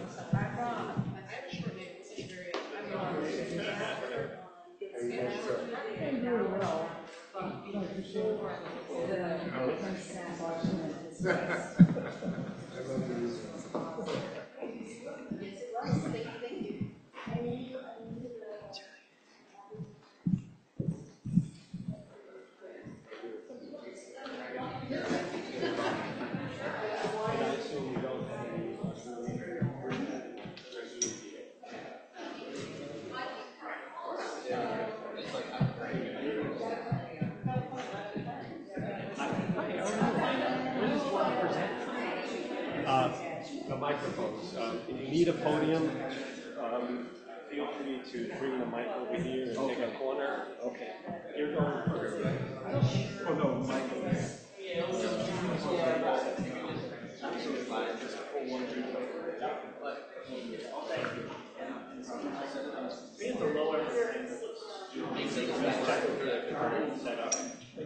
The microphones. If you need a podium, feel free to bring the mic over here and take a corner. Okay. You're going first, right? Oh, no, mic over here. Absolutely fine. Just pull one, two, be at the lower end. Set up.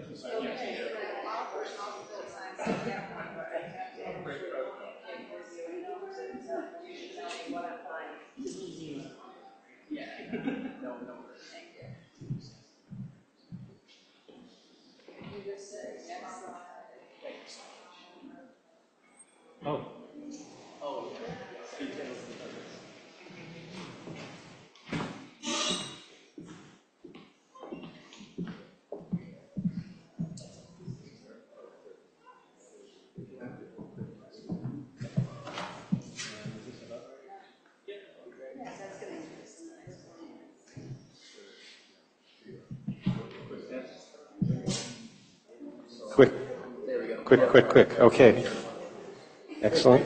Oh. Oh. Quick, quick. Okay. Excellent.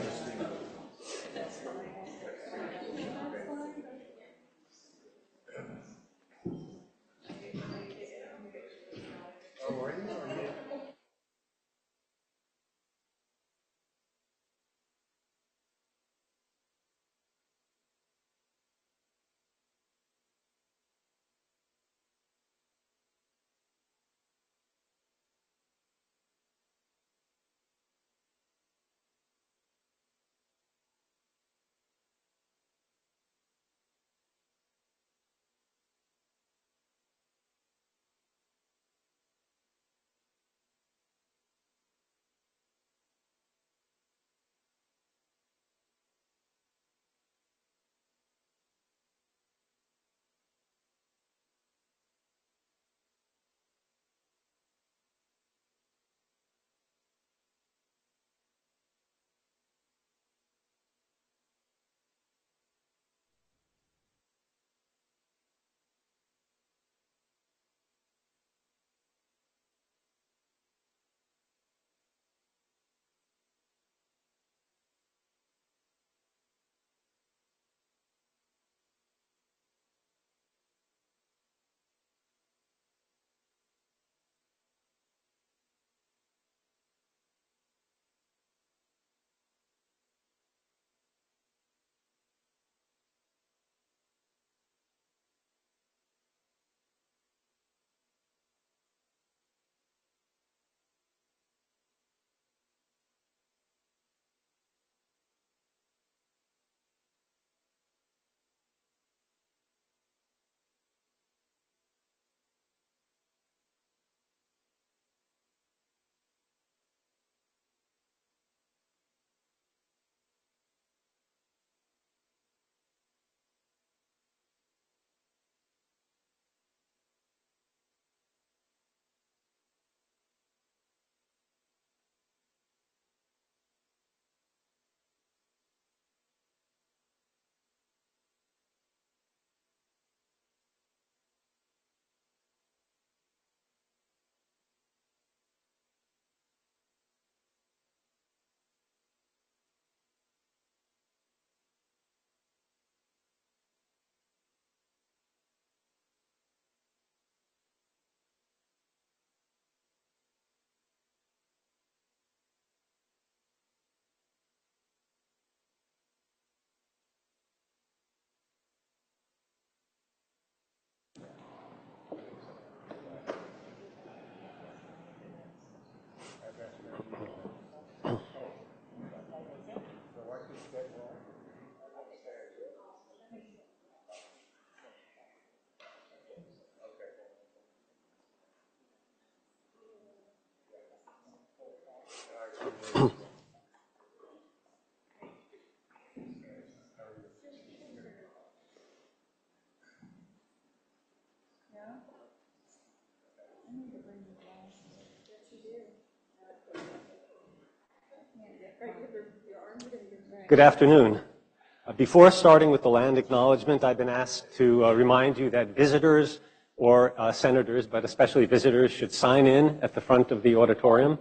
Good afternoon. Before starting with the land acknowledgement, I've been asked to remind you that visitors or senators, but especially visitors, should sign in at the front of the auditorium.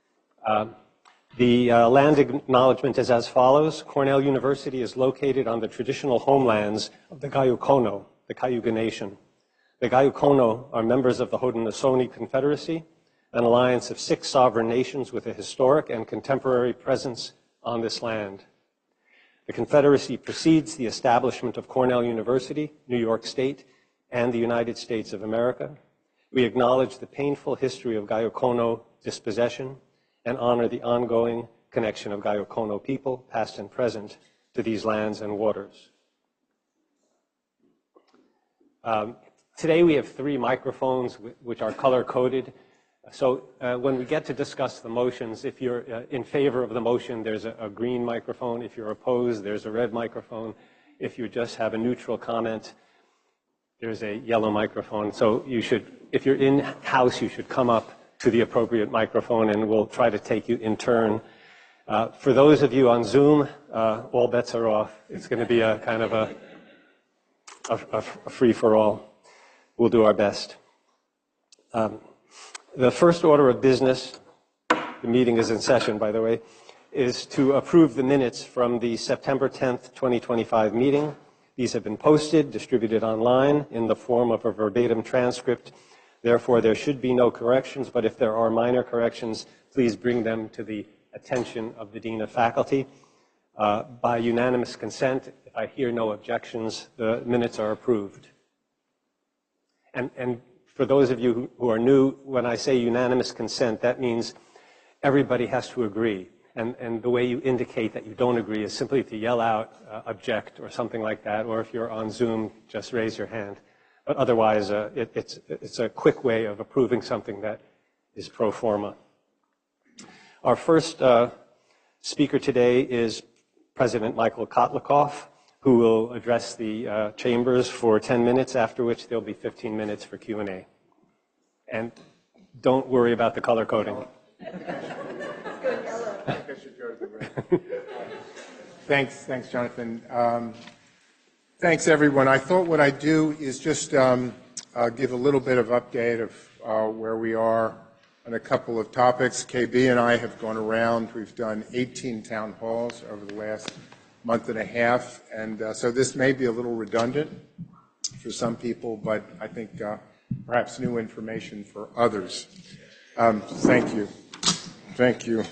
The land acknowledgement is as follows. Cornell University is located on the traditional homelands of the Gayokono, the Cayuga Nation. The Gayokono are members of the Haudenosaunee Confederacy, an alliance of 6 sovereign nations with a historic and contemporary presence on this land. The Confederacy precedes the establishment of Cornell University, New York State, and the United States of America. We acknowledge the painful history of Gayokono dispossession and honor the ongoing connection of Gayokono people, past and present, to these lands and waters. Today we have 3 microphones which are color-coded. So when we get to discuss the motions, if you're in favor of the motion, there's a green microphone. If you're opposed, there's a red microphone. If you just have a neutral comment, there's a yellow microphone. So you should, if you're in-house, you should come up to the appropriate microphone, and we'll try to take you in turn. For those of you on Zoom, all bets are off. It's going to be a kind of a free-for-all. We'll do our best. The first order of business, the meeting is in session, by the way, is to approve the minutes from the September 10th, 2025 meeting. These have been posted, distributed online in the form of a verbatim transcript. Therefore, there should be no corrections, but if there are minor corrections, please bring them to the attention of the Dean of Faculty. By unanimous consent, if I hear no objections, the minutes are approved. And for those of you who are new, when I say unanimous consent, that means everybody has to agree. And the way you indicate that you don't agree is simply to yell out, object, or something like that. Or if you're on Zoom, just raise your hand. But otherwise, it's a quick way of approving something that is pro forma. Our first speaker today is President Michael Kotlikoff, who will address the chambers for 10 minutes, after which there'll be 15 minutes for Q&A. And don't worry about the color coding. Thanks, Jonathan. Thanks, everyone. I thought what I'd do is just give a little bit of update of where we are on a couple of topics. KB and I have gone around. We've done 18 town halls over the last month and a half, and so this may be a little redundant for some people, but I think perhaps new information for others. Thank you. Thank you.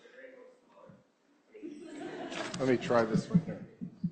Let me try this one here.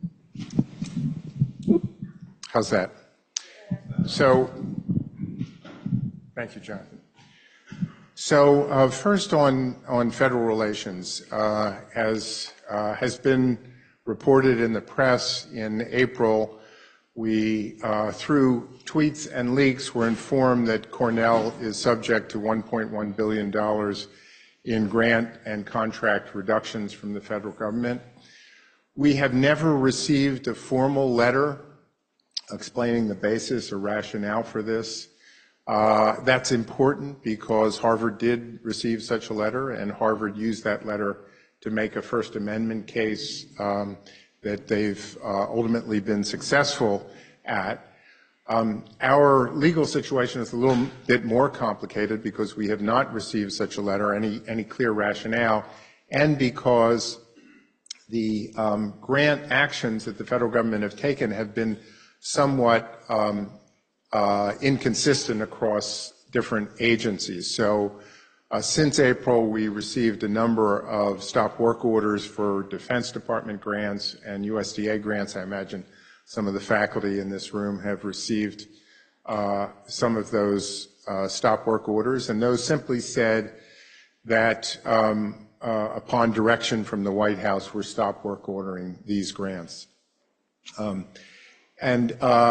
How's that? So, thank you, Jonathan. So first on federal relations, as has been reported in the press in April, we, through tweets and leaks, were informed that Cornell is subject to $1.1 billion in grant and contract reductions from the federal government. We have never received a formal letter explaining the basis or rationale for this. That's important because Harvard did receive such a letter, and Harvard used that letter to make a First Amendment case that they've ultimately been successful at. Our legal situation is a little bit more complicated because we have not received such a letter, any clear rationale, and because the grant actions that the federal government have taken have been somewhat inconsistent across different agencies. So since April, we received a number of stop work orders for Defense Department grants and USDA grants. I imagine some of the faculty in this room have received some of those stop work orders, and those simply said that upon direction from the White House, we're stop work ordering these grants. And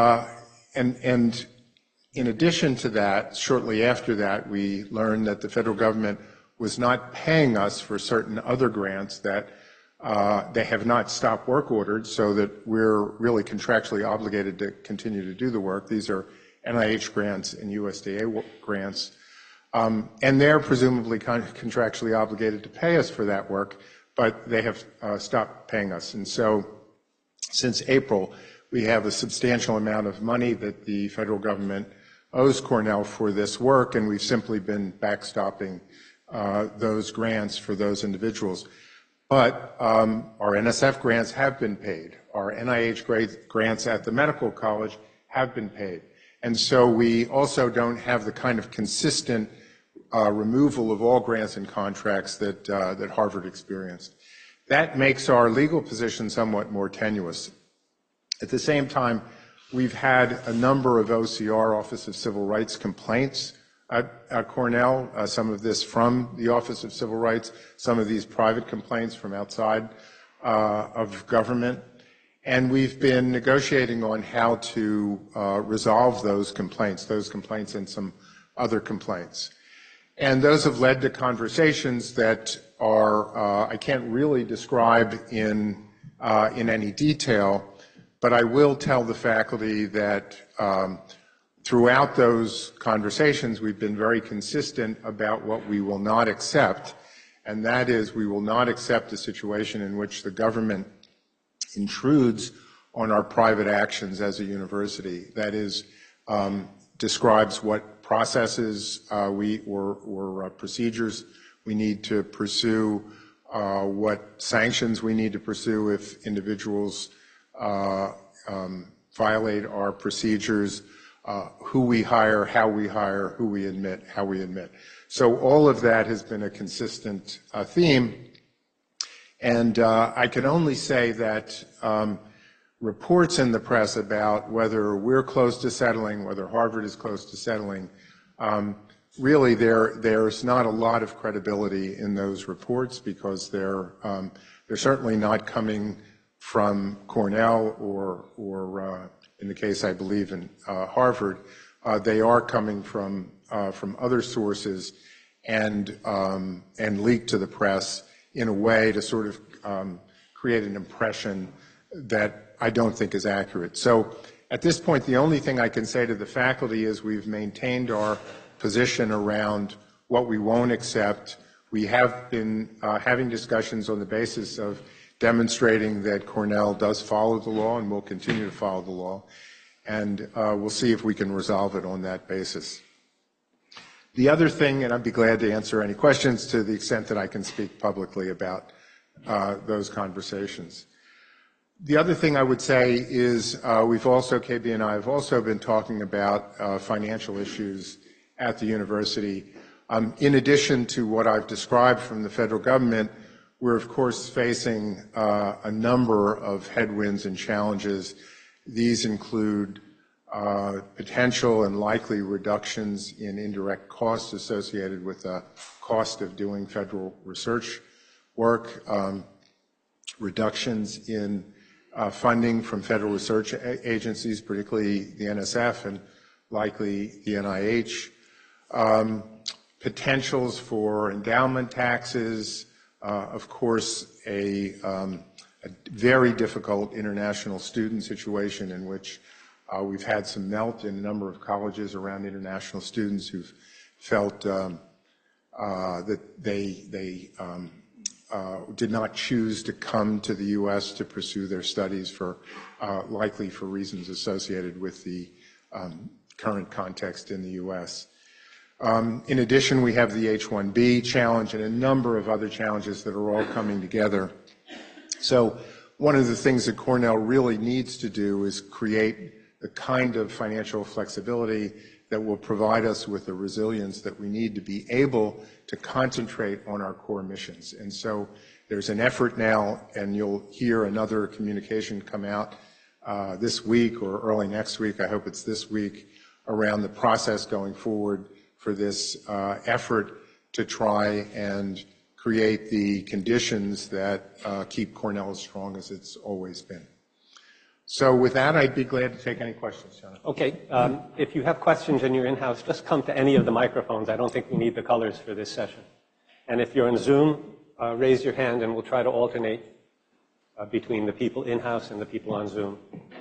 in addition to that, shortly after that, we learned that the federal government was not paying us for certain other grants that they have not stopped work ordered, so that we're really contractually obligated to continue to do the work. These are NIH grants and USDA grants. And they're presumably contractually obligated to pay us for that work, but they have stopped paying us. And so since April, we have a substantial amount of money that the federal government owes Cornell for this work, and we've simply been backstopping those grants for those individuals. But our NSF grants have been paid. Our NIH grants at the medical college have been paid. And so we also don't have the kind of consistent removal of all grants and contracts that Harvard experienced. That makes our legal position somewhat more tenuous. At the same time, we've had a number of OCR, Office of Civil Rights, complaints at Cornell, some of this from the Office of Civil Rights, some of these private complaints from outside of government. And we've been negotiating on how to resolve those complaints and some other complaints. And those have led to conversations that are, I can't really describe in any detail, but I will tell the faculty that throughout those conversations, we've been very consistent about what we will not accept, and that is we will not accept a situation in which the government intrudes on our private actions as a university. That is, describes what processes or procedures we need to pursue, what sanctions we need to pursue if individuals violate our procedures, who we hire, how we hire, who we admit, how we admit. So all of that has been a consistent theme. And I can only say that reports in the press about whether we're close to settling, whether Harvard is close to settling, really there's not a lot of credibility in those reports because they're certainly not coming from Cornell or in the case I believe in Harvard, they are coming from other sources and leaked to the press in a way to sort of create an impression that I don't think is accurate. So at this point, the only thing I can say to the faculty is we've maintained our position around what we won't accept. We have been having discussions on the basis of demonstrating that Cornell does follow the law and will continue to follow the law. And we'll see if we can resolve it on that basis. The other thing, and I'd be glad to answer any questions to the extent that I can speak publicly about those conversations. The other thing I would say is we've also, KB and I have also been talking about financial issues at the university. In addition to what I've described from the federal government, we're of course facing a number of headwinds and challenges. These include potential and likely reductions in indirect costs associated with the cost of doing federal research work, reductions in funding from federal research agencies, particularly the NSF and likely the NIH, potentials for endowment taxes, of course, a very difficult international student situation in which we've had some melt in a number of colleges around international students who've felt that they did not choose to come to the U.S. to pursue their studies for likely for reasons associated with the current context in the U.S. In addition, we have the H-1B challenge and a number of other challenges that are all coming together. So one of the things that Cornell really needs to do is create the kind of financial flexibility that will provide us with the resilience that we need to be able to concentrate on our core missions. And so there's an effort now, and you'll hear another communication come out this week or early next week, I hope it's this week, around the process going forward for this effort to try and create the conditions that keep Cornell as strong as it's always been. So with that, I'd be glad to take any questions, Jonathan. Okay. If you have questions and you're in-house, just come to any of the microphones. I don't think we need the colors for this session. And if you're on Zoom, raise your hand and we'll try to alternate between the people in-house and the people on Zoom.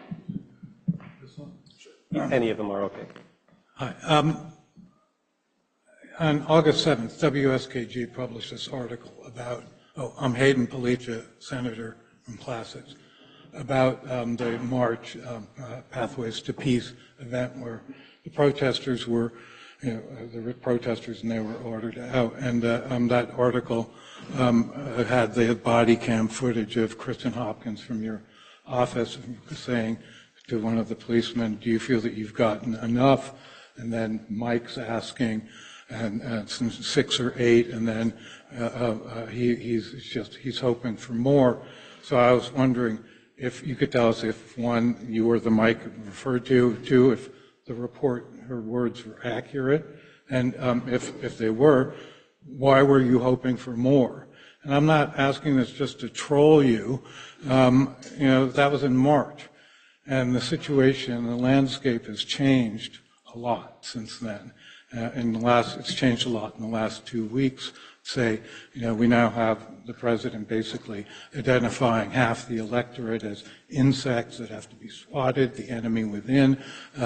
This one? Sure. Any of them are okay. Hi. On August 7th, WSKG published this article about Oh, I'm Hayden Palicha, Senator from Placer's, about the March Pathways to Peace event where the protesters were, there were protesters and they were ordered out. And that article had the body cam footage of Kristen Hopkins from your office saying to one of the policemen, do you feel that you've gotten enough? And then Mike's asking, and some 6 or 8, and then he's hoping for more. So I was wondering if you could tell us if, one, you or the Mike referred to, two, if the report, her words were accurate, and if they were, why were you hoping for more? And I'm not asking this just to troll you. That was in March, and the situation, the landscape has changed a lot since then. It's changed a lot in the last 2 weeks. Say, we now have the president basically identifying half the electorate as insects that have to be swatted, the enemy within,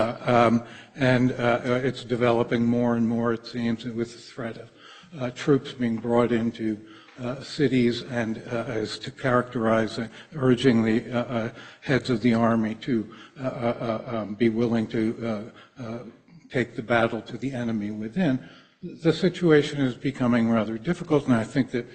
and it's developing more and more, it seems, with the threat of troops being brought into cities and as to characterize, urging the heads of the army to be willing to take the battle to the enemy within. The situation is becoming rather difficult, and I think that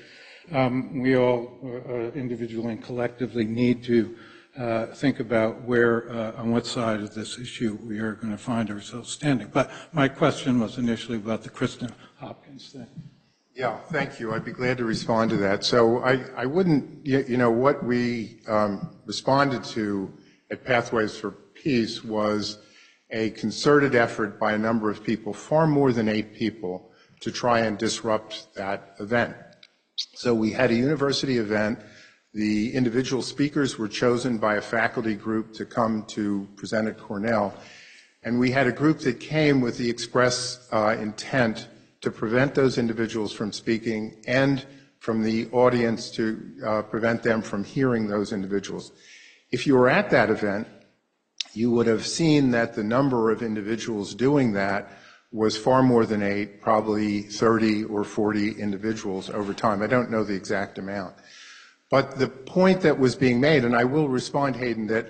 we all, individually and collectively, need to think about where, on what side of this issue we are going to find ourselves standing. But my question was initially about the Kristen Hopkins thing. Yeah, thank you. I'd be glad to respond to that. So I wouldn't, what we responded to at Pathways for Peace was a concerted effort by a number of people, far more than 8 people, to try and disrupt that event. So we had a university event. The individual speakers were chosen by a faculty group to come to present at Cornell. And we had a group that came with the express intent to prevent those individuals from speaking and from the audience to prevent them from hearing those individuals. If you were at that event, you would have seen that the number of individuals doing that was far more than 8, probably 30 or 40 individuals over time. I don't know the exact amount. But the point that was being made, and I will respond, Hayden, that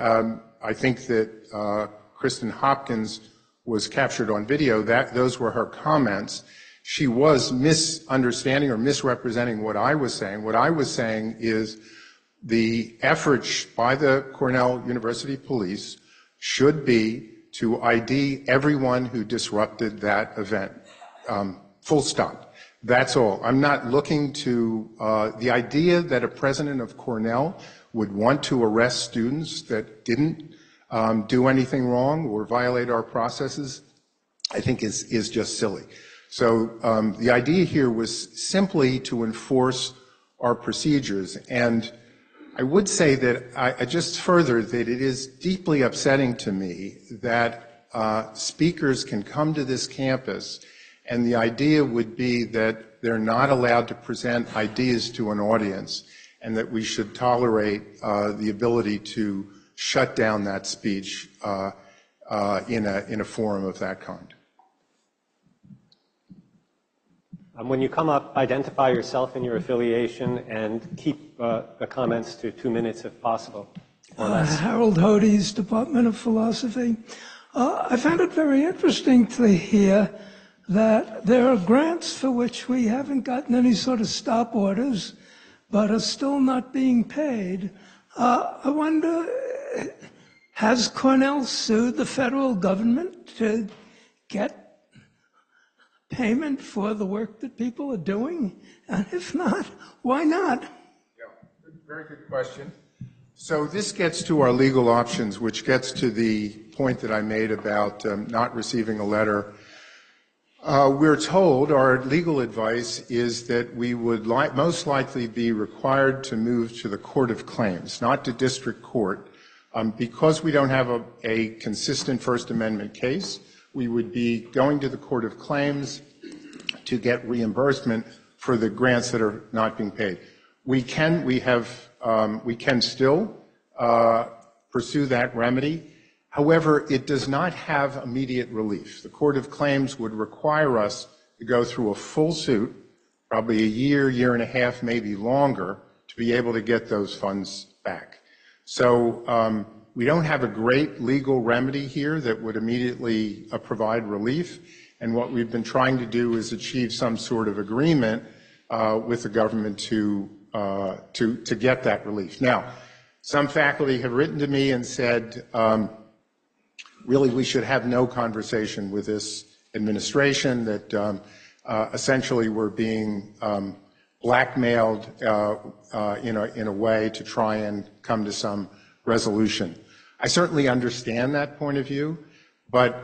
I think that Kristen Hopkins was captured on video, that those were her comments. She was misunderstanding or misrepresenting what I was saying. What I was saying is the efforts by the Cornell University Police should be to ID everyone who disrupted that event. Full stop. That's all. I'm not looking to, the idea that a president of Cornell would want to arrest students that didn't do anything wrong or violate our processes, I think is just silly. So the idea here was simply to enforce our procedures. And I would say that I just further that it is deeply upsetting to me that speakers can come to this campus and the idea would be that they're not allowed to present ideas to an audience and that we should tolerate the ability to shut down that speech in a forum of that kind. When you come up, identify yourself and your affiliation and keep the comments to 2 minutes if possible, or less. Harold Hodes, Department of Philosophy. I found it very interesting to hear that there are grants for which we haven't gotten any sort of stop orders, but are still not being paid. I wonder, has Cornell sued the federal government to get payment for the work that people are doing? And if not, why not? Yeah, very good question. So this gets to our legal options, which gets to the point that I made about not receiving a letter. We're told, our legal advice is that we would most likely be required to move to the Court of Claims, not to district court. Because we don't have a consistent First Amendment case, we would be going to the Court of Claims to get reimbursement for the grants that are not being paid. We can still pursue that remedy. However, it does not have immediate relief. The Court of Claims would require us to go through a full suit probably a year and a half, maybe longer, to be able to get those funds back. So we don't have a great legal remedy here that would immediately provide relief, and what we've been trying to do is achieve some sort of agreement with the government to get that relief. Now, some faculty have written to me and said, really, we should have no conversation with this administration, that essentially we're being blackmailed in a way to try and come to some resolution. I certainly understand that point of view, but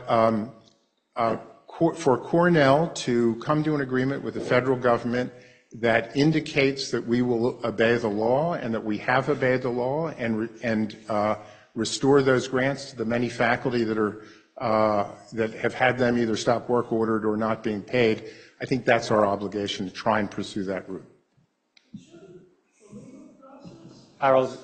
for Cornell to come to an agreement with the federal government that indicates that we will obey the law and that we have obeyed the law and restore those grants to the many faculty that are that have had them either stop work ordered or not being paid, I think that's our obligation to try and pursue that route. Harold,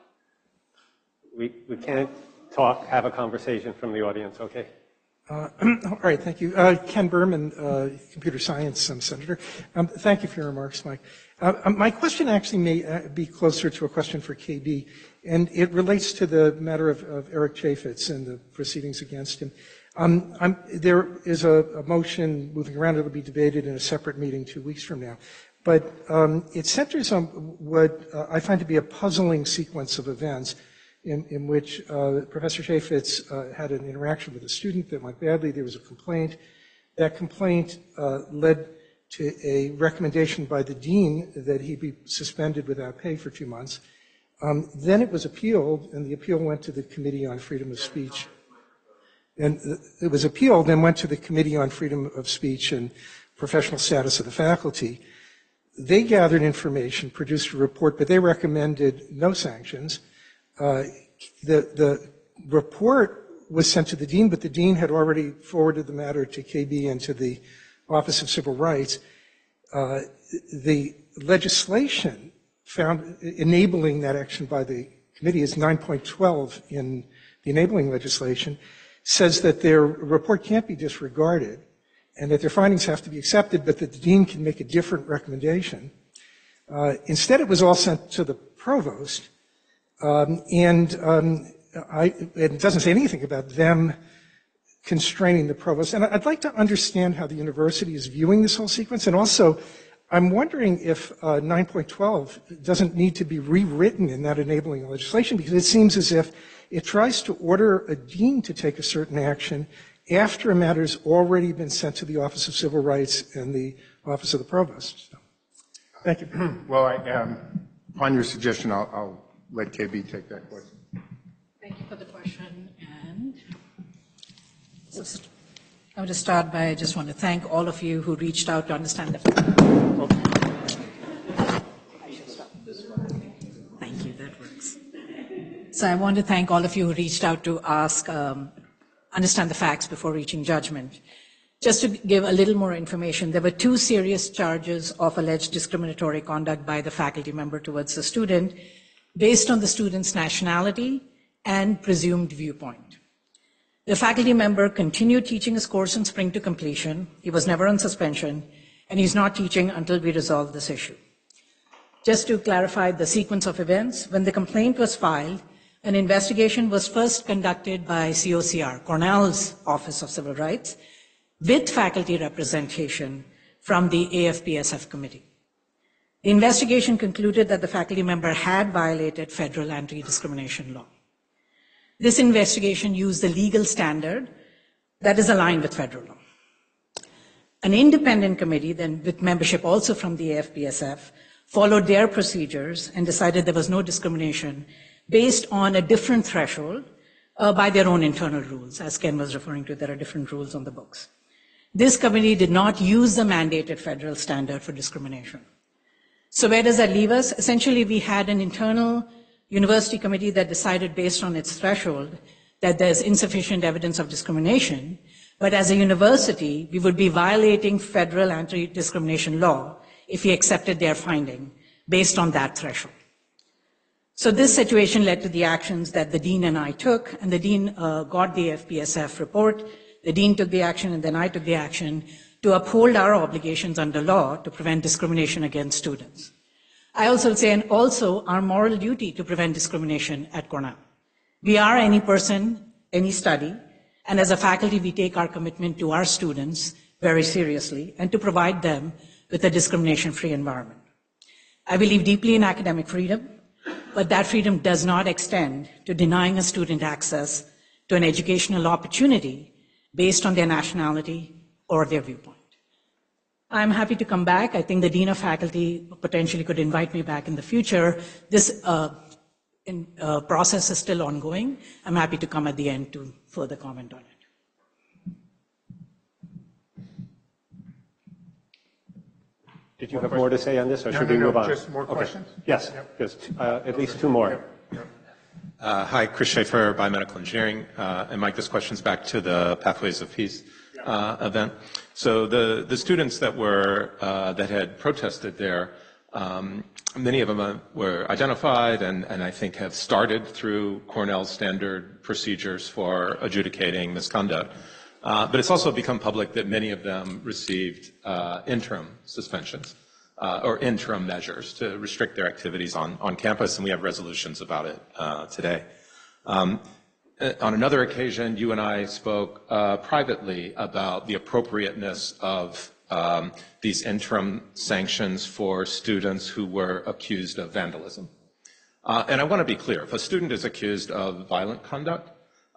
we can't have a conversation from the audience, okay? All right, thank you. Ken Berman, computer science senator. Thank you for your remarks, Mike. My question actually may be closer to a question for KB, and it relates to the matter of Eric Chaffetz and the proceedings against him. There is a motion moving around. It will be debated in a separate meeting 2 weeks from now. But it centers on what I find to be a puzzling sequence of events in which Professor Chaffetz had an interaction with a student that went badly. There was a complaint. That complaint led to a recommendation by the dean that he be suspended without pay for 2 months. Then it was appealed, and the appeal went to the Committee on Freedom of Speech. And it was appealed and went to the Committee on Freedom of Speech and Professional Status of the Faculty. They gathered information, produced a report, but they recommended no sanctions. The report was sent to the dean, but the dean had already forwarded the matter to KB and to the Office of Civil Rights. The legislation found enabling that action by the committee is 9.12 in the enabling legislation, says that their report can't be disregarded and that their findings have to be accepted, but that the dean can make a different recommendation. Instead, it was all sent to the provost, and it doesn't say anything about them constraining the provost. And I'd like to understand how the university is viewing this whole sequence. And also, I'm wondering if 9.12 doesn't need to be rewritten in that enabling legislation, because it seems as if it tries to order a dean to take a certain action after a matter's already been sent to the Office of Civil Rights and the Office of the Provost. So, thank you. Well, upon your suggestion, I'll let KB take that question. Thank you for the question. And I want to start by, I just want to thank all of you who reached out to understand the Thank you, that works. So I want to thank all of you who reached out to ask, understand the facts before reaching judgment. Just to give a little more information, there were 2 serious charges of alleged discriminatory conduct by the faculty member towards the student based on the student's nationality and presumed viewpoint. The faculty member continued teaching his course in spring to completion. He was never on suspension, and he's not teaching until we resolve this issue. Just to clarify the sequence of events, when the complaint was filed, an investigation was first conducted by COCR, Cornell's Office of Civil Rights, with faculty representation from the AFPSF committee. The investigation concluded that the faculty member had violated federal anti-discrimination law. This investigation used the legal standard that is aligned with federal law. An independent committee, then with membership also from the AFPSF, followed their procedures and decided there was no discrimination based on a different threshold by their own internal rules. As Ken was referring to, there are different rules on the books. This committee did not use the mandated federal standard for discrimination. So where does that leave us? Essentially, we had an internal university committee that decided based on its threshold that there's insufficient evidence of discrimination, but as a university, we would be violating federal anti-discrimination law if we accepted their finding based on that threshold. So this situation led to the actions that the dean and I took, and the dean got the FPSF report. The dean took the action, and then I took the action to uphold our obligations under law to prevent discrimination against students. I also say, and also our moral duty to prevent discrimination at Cornell. We are any person, any study, and as a faculty, we take our commitment to our students very seriously and to provide them with a discrimination-free environment. I believe deeply in academic freedom, but that freedom does not extend to denying a student access to an educational opportunity based on their nationality or their viewpoint. I'm happy to come back. I think the Dean of Faculty potentially could invite me back in the future. This process is still ongoing. I'm happy to come at the end to further comment on it. Did you have more to say on this, or should we move on? Just more questions? Yes, just at least two more. Hi, Chris Schaefer, Biomedical Engineering. And Mike, this question's back to the Pathways of Peace event. So the students that had protested there, many of them were identified and I think have started through Cornell's standard procedures for adjudicating misconduct. But it's also become public that many of them received interim suspensions or interim measures to restrict their activities on campus, and we have resolutions about it today. On another occasion, you and I spoke privately about the appropriateness of these interim sanctions for students who were accused of vandalism. And I want to be clear, if a student is accused of violent conduct,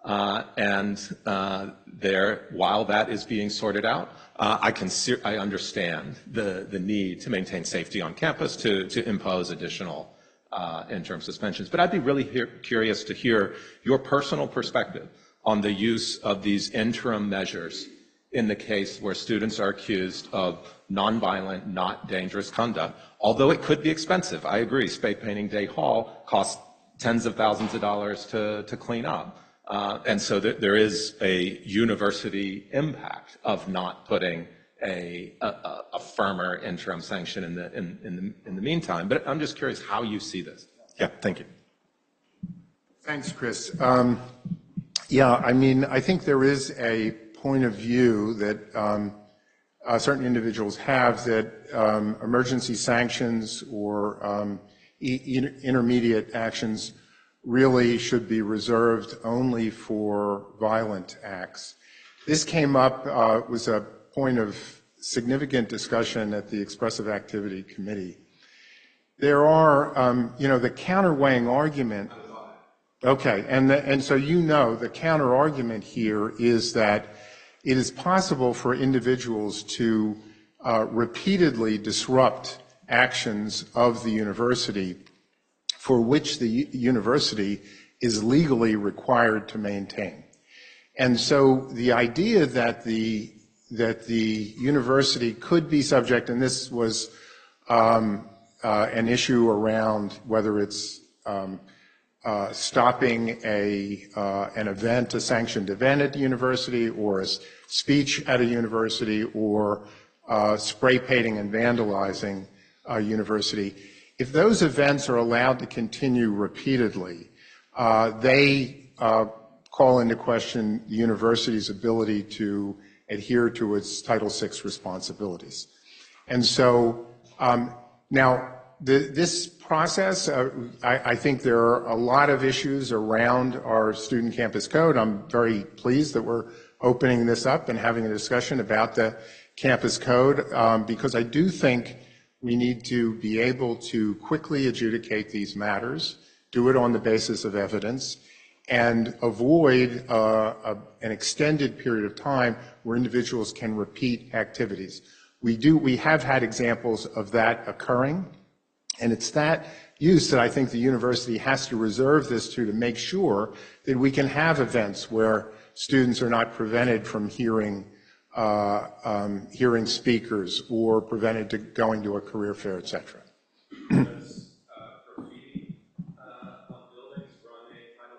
while that is being sorted out, I understand the need to maintain safety on campus to impose additional interim suspensions. But I'd be really curious to hear your personal perspective on the use of these interim measures in the case where students are accused of nonviolent, not dangerous conduct, although it could be expensive. I agree, spray painting Day Hall costs tens of thousands of dollars to clean up. And so there is a university impact of not putting a firmer interim sanction in the meantime. But I'm just curious how you see this. Yeah, thank you. Thanks, Chris. Yeah, I mean, I think there is a point of view that certain individuals have that emergency sanctions or intermediate actions really should be reserved only for violent acts. This came up, was a point of significant discussion at the Expressive Activity Committee. There are, the counterweighing argument. Okay, and so the counter argument here is that it is possible for individuals to repeatedly disrupt actions of the university for which the university is legally required to maintain. And so the idea that the university could be subject, and this was an issue around whether it's stopping an event, a sanctioned event at the university, or a speech at a university, or spray painting and vandalizing a university. If those events are allowed to continue repeatedly, they call into question the university's ability to adhere to its Title VI responsibilities. And so now this process, I think there are a lot of issues around our student campus code. I'm very pleased that we're opening this up and having a discussion about the campus code because I do think we need to be able to quickly adjudicate these matters, do it on the basis of evidence, and avoid an extended period of time where individuals can repeat activities. We have had examples of that occurring, and it's that use that I think the university has to reserve this to make sure that we can have events where students are not prevented from hearing speakers or prevented to going to a career fair, et cetera. Does graffiti on buildings run a Title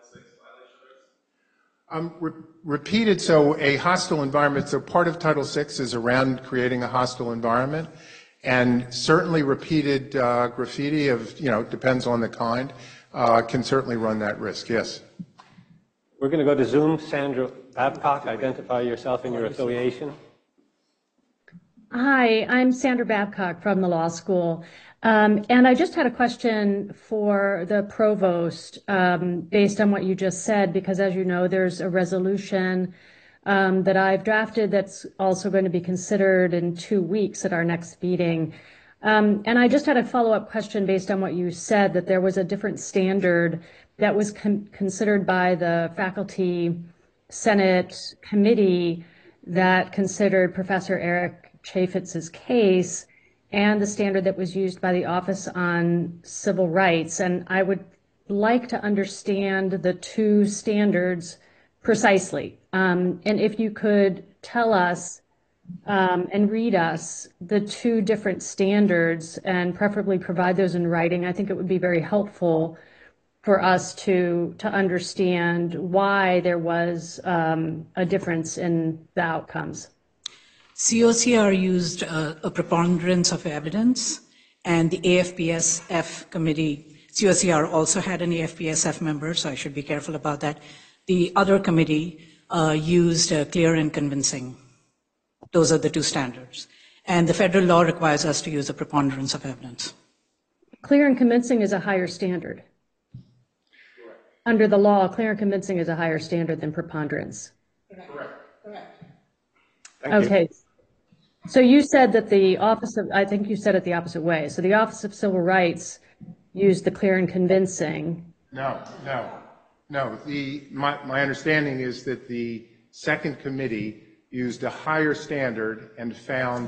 VI violation? Repeated, so a hostile environment, so part of Title VI is around creating a hostile environment, and certainly repeated graffiti depends on the kind, can certainly run that risk, yes. We're going to go to Zoom. Sandra Babcock, identify yourself and your affiliation. Hi, I'm Sandra Babcock from the law school. And I just had a question for the provost based on what you just said, because as you know, there's a resolution that I've drafted that's also going to be considered in 2 weeks at our next meeting. And I just had a follow-up question based on what you said, that there was a different standard that was considered by the Faculty Senate Committee that considered Professor Eric Chaffetz's case and the standard that was used by the Office on Civil Rights. And I would like to understand the two standards precisely. And if you could tell us and read us the two different standards and preferably provide those in writing, I think it would be very helpful for us to understand why there was a difference in the outcomes. COCR used a preponderance of evidence, and the AFPSF committee, COCR also had an AFPSF member, so I should be careful about that. The other committee used clear and convincing. Those are the two standards. And the federal law requires us to use a preponderance of evidence. Clear and convincing is a higher standard. Under the law, clear and convincing is a higher standard than preponderance. Correct. Okay. So you said that the Office of, I think you said it the opposite way. So the Office of Civil Rights used the clear and convincing. No. My understanding is that the second committee used a higher standard and found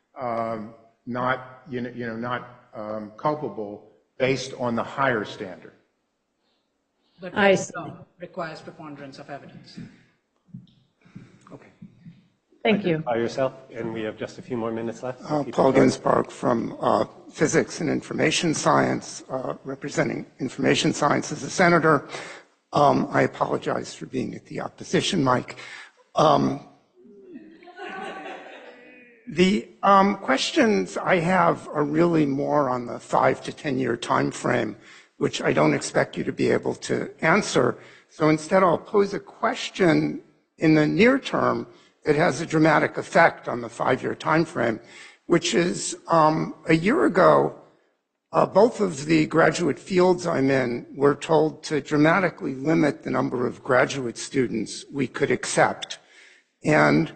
not culpable based on the higher standard. But federal law requires preponderance of evidence. Okay. Thank you. By yourself, and we have just a few more minutes left. So Paul Ginsberg from Physics and Information Science, representing information science as a senator. I apologize for being at the opposition mic. The questions I have are really more on the 5 to 10 year time frame, which I don't expect you to be able to answer. So instead, I'll pose a question in the near term that has a dramatic effect on the 5-year time frame, which is a year ago, both of the graduate fields I'm in were told to dramatically limit the number of graduate students we could accept. And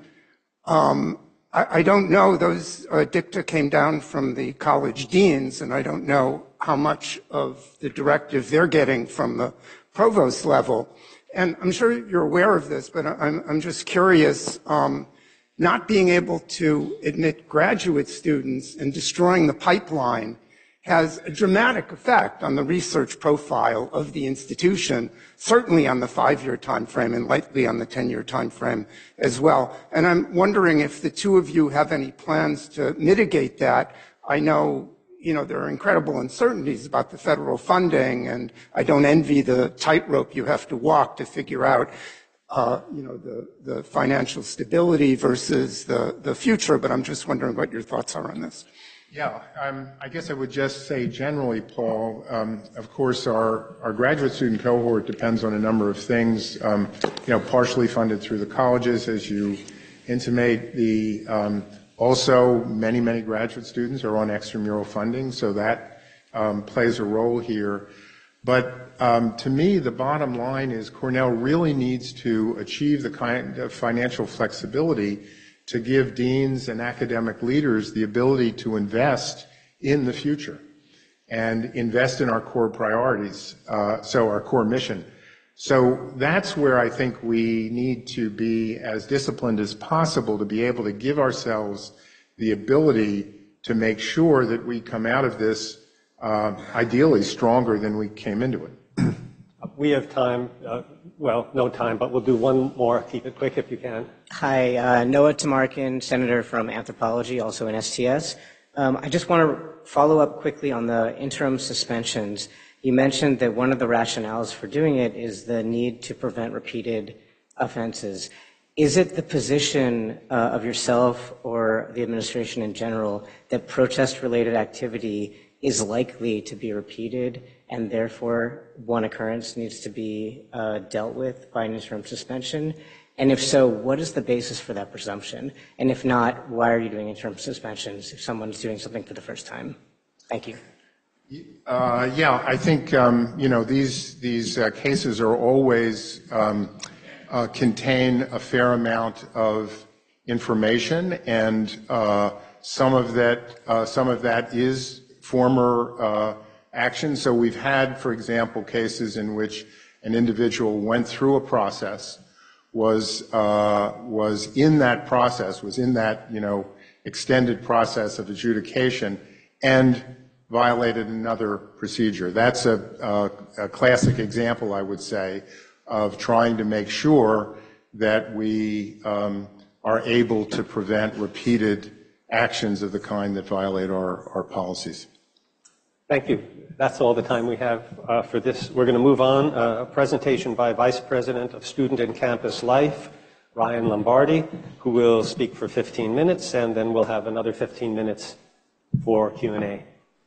I don't know, those dicta came down from the college deans, and I don't know how much of the directive they're getting from the provost level. And I'm sure you're aware of this, but I'm just curious, not being able to admit graduate students and destroying the pipeline has a dramatic effect on the research profile of the institution, certainly on the 5-year time frame and likely on the 10-year time frame as well. And I'm wondering if the two of you have any plans to mitigate that. I know there are incredible uncertainties about the federal funding, and I don't envy the tightrope you have to walk to figure out, the financial stability versus the future, but I'm just wondering what your thoughts are on this. Yeah, I guess I would just say generally, Paul, of course, our graduate student cohort depends on a number of things, partially funded through the colleges, as you intimate. Also, many graduate students are on extramural funding, so that plays a role here. But to me, the bottom line is Cornell really needs to achieve the kind of financial flexibility to give deans and academic leaders the ability to invest in the future and invest in our core priorities, so our core mission. So that's where I think we need to be as disciplined as possible to be able to give ourselves the ability to make sure that we come out of this ideally stronger than we came into it. We have time, no time, but we'll do one more. Keep it quick if you can. Hi, Noah Tamarkin, Senator from Anthropology, also in STS. I just want to follow up quickly on the interim suspensions. You mentioned that one of the rationales for doing it is the need to prevent repeated offenses. Is it the position of yourself or the administration in general that protest-related activity is likely to be repeated and therefore one occurrence needs to be dealt with by an interim suspension? And if so, what is the basis for that presumption? And if not, why are you doing interim suspensions if someone's doing something for the first time? Thank you. Yeah, I think, these cases are always contain a fair amount of information, and some of that is former action. So we've had, for example, cases in which an individual went through a process, was in that process, was in that, extended process of adjudication, and violated another procedure. That's a classic example, I would say, of trying to make sure that we are able to prevent repeated actions of the kind that violate our policies. Thank you. That's all the time we have for this. We're going to move on. A presentation by Vice President of Student and Campus Life, Ryan Lombardi, who will speak for 15 minutes, and then we'll have another 15 minutes for Q&A.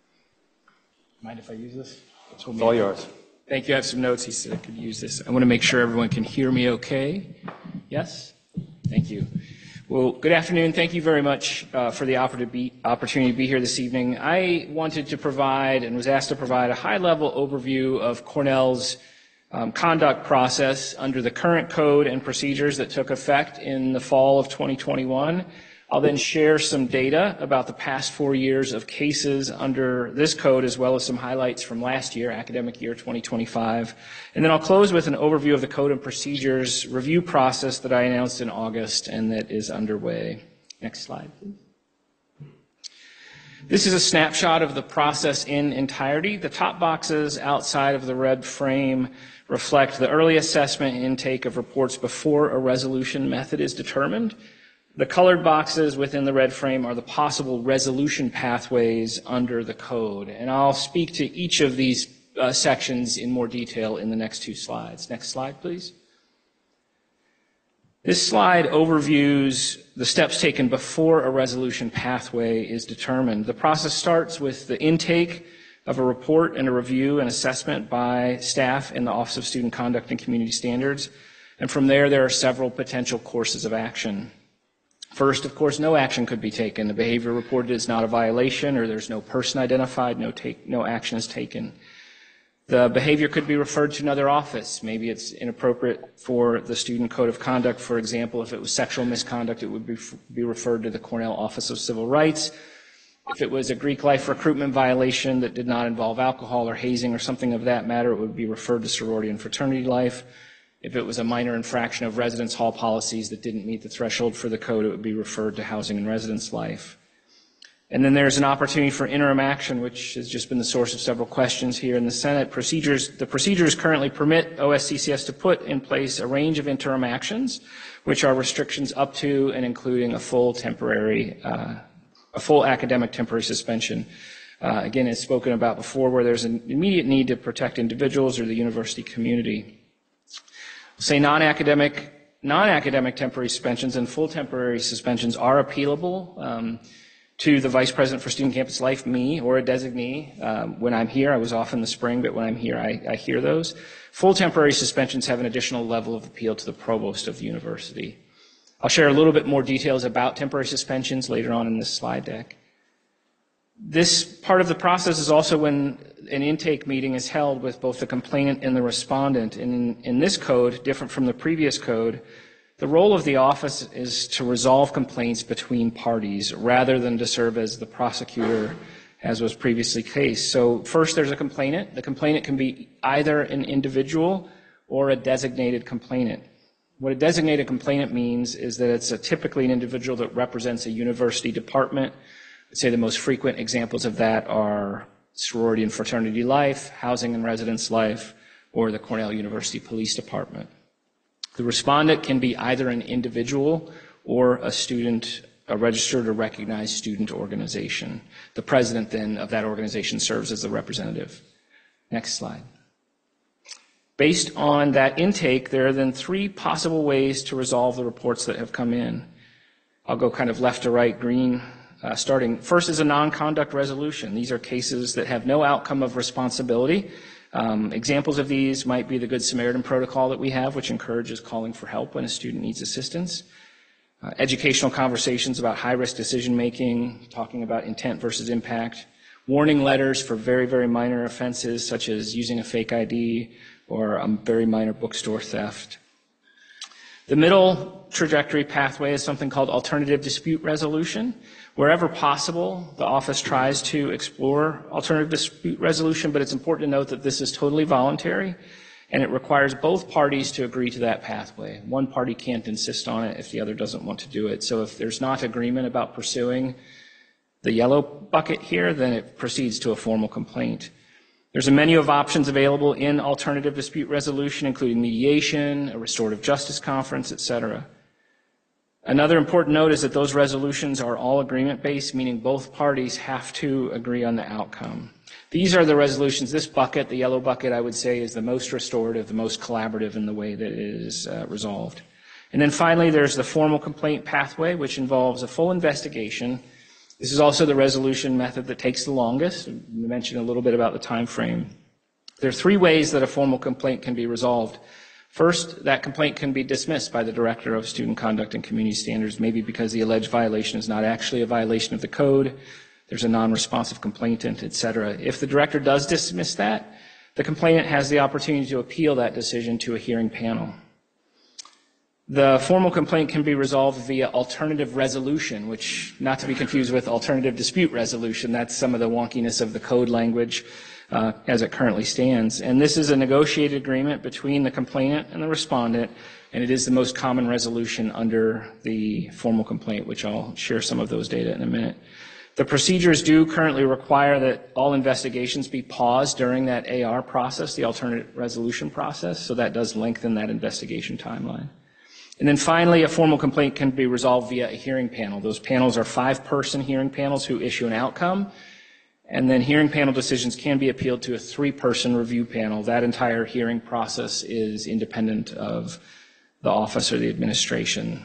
Mind if I use this? It's all yours. Thank you. I have some notes. He said I could use this. I want to make sure everyone can hear me okay. Yes? Thank you. Well, good afternoon. Thank you very much for the opportunity to be here this evening. I wanted to provide and was asked to provide a high-level overview of Cornell's conduct process under the current code and procedures that took effect in the fall of 2021. I'll then share some data about the past 4 years of cases under this code, as well as some highlights from last year, academic year 2025. And then I'll close with an overview of the code and procedures review process that I announced in August and that is underway. Next slide, please. This is a snapshot of the process in entirety. The top boxes outside of the red frame reflect the early assessment and intake of reports before a resolution method is determined. The colored boxes within the red frame are the possible resolution pathways under the code. And I'll speak to each of these sections in more detail in the next 2 slides. Next slide, please. This slide overviews the steps taken before a resolution pathway is determined. The process starts with the intake of a report and a review and assessment by staff in the Office of Student Conduct and Community Standards. And from there are several potential courses of action. First, of course, no action could be taken. The behavior reported is not a violation, or there's no person identified, no action is taken. The behavior could be referred to another office. Maybe it's inappropriate for the Student Code of Conduct. For example, if it was sexual misconduct, it would be referred to the Cornell Office of Civil Rights. If it was a Greek life recruitment violation that did not involve alcohol or hazing or something of that matter, it would be referred to sorority and fraternity life. If it was a minor infraction of residence hall policies that didn't meet the threshold for the code, it would be referred to housing and residence life. And then there's an opportunity for interim action, which has just been the source of several questions here in the Senate. The procedures currently permit OSCCS to put in place a range of interim actions, which are restrictions up to and including a full academic temporary suspension. Again, as spoken about before, where there's an immediate need to protect individuals or the university community. Say non-academic temporary suspensions and full temporary suspensions are appealable to the Vice President for Student Campus Life, me, or a designee. When I'm here, I was off in the spring, but when I'm here, I hear those. Full temporary suspensions have an additional level of appeal to the provost of the university. I'll share a little bit more details about temporary suspensions later on in this slide deck. This part of the process is also when an intake meeting is held with both the complainant and the respondent. And in this code, different from the previous code, the role of the office is to resolve complaints between parties rather than to serve as the prosecutor, as was previously the case. So first there's a complainant. The complainant can be either an individual or a designated complainant. What a designated complainant means is that it's typically an individual that represents a university department. I'd say the most frequent examples of that are sorority and fraternity life, housing and residence life, or the Cornell University Police Department. The respondent can be either an individual or a registered or recognized student organization. The president then of that organization serves as the representative. Next slide. Based on that intake, there are then 3 possible ways to resolve the reports that have come in. I'll go kind of left to right, green, starting. First is a non-conduct resolution. These are cases that have no outcome of responsibility. Examples of these might be the Good Samaritan protocol that we have, which encourages calling for help when a student needs assistance. Educational conversations about high-risk decision-making, talking about intent versus impact. Warning letters for very, very minor offenses, such as using a fake ID or a very minor bookstore theft. The middle trajectory pathway is something called alternative dispute resolution. Wherever possible, the office tries to explore alternative dispute resolution, but it's important to note that this is totally voluntary, and it requires both parties to agree to that pathway. One party can't insist on it if the other doesn't want to do it. So if there's not agreement about pursuing the yellow bucket here, then it proceeds to a formal complaint. There's a menu of options available in alternative dispute resolution, including mediation, a restorative justice conference, etc. Another important note is that those resolutions are all agreement-based, meaning both parties have to agree on the outcome. These are the resolutions. This bucket, the yellow bucket, I would say is the most restorative, the most collaborative in the way that it is resolved. And then finally, there's the formal complaint pathway, which involves a full investigation. This is also the resolution method that takes the longest. We mentioned a little bit about the time frame. There are three ways that a formal complaint can be resolved. First, that complaint can be dismissed by the Director of Student Conduct and Community Standards, maybe because the alleged violation is not actually a violation of the code, there's a non-responsive complainant, etc. If the director does dismiss that, the complainant has the opportunity to appeal that decision to a hearing panel. The formal complaint can be resolved via alternative resolution, which, not to be confused with alternative dispute resolution, that's some of the wonkiness of the code language as it currently stands. And this is a negotiated agreement between the complainant and the respondent, and it is the most common resolution under the formal complaint, which I'll share some of those data in a minute. The procedures do currently require that all investigations be paused during that AR process, the alternate resolution process, so that does lengthen that investigation timeline. And then finally, a formal complaint can be resolved via a hearing panel. Those panels are 5-person hearing panels who issue an outcome, and then hearing panel decisions can be appealed to a 3-person review panel. That entire hearing process is independent of the office or the administration.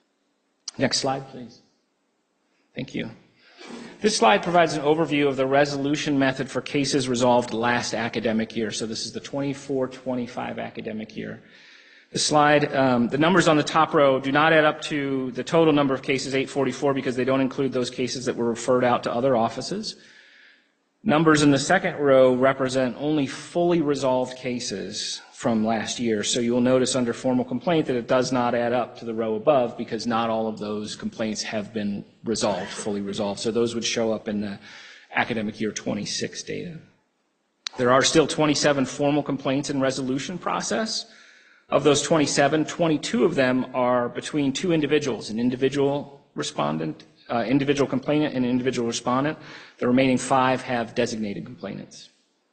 Next slide, please. Thank you. This slide provides an overview of the resolution method for cases resolved last academic year. So this is the 24-25 academic year. The slide, the numbers on the top row do not add up to the total number of cases, 844, because they don't include those cases that were referred out to other offices. Numbers in the second row represent only fully resolved cases from last year. So you'll notice under formal complaint that it does not add up to the row above because not all of those complaints have been resolved, fully resolved. So those would show up in the academic year 26 data. There are still 27 formal complaints in resolution process. Of those 27, 22 of them are between two individuals, an individual respondent, individual complainant and an individual respondent. The remaining 5 have designated complainants.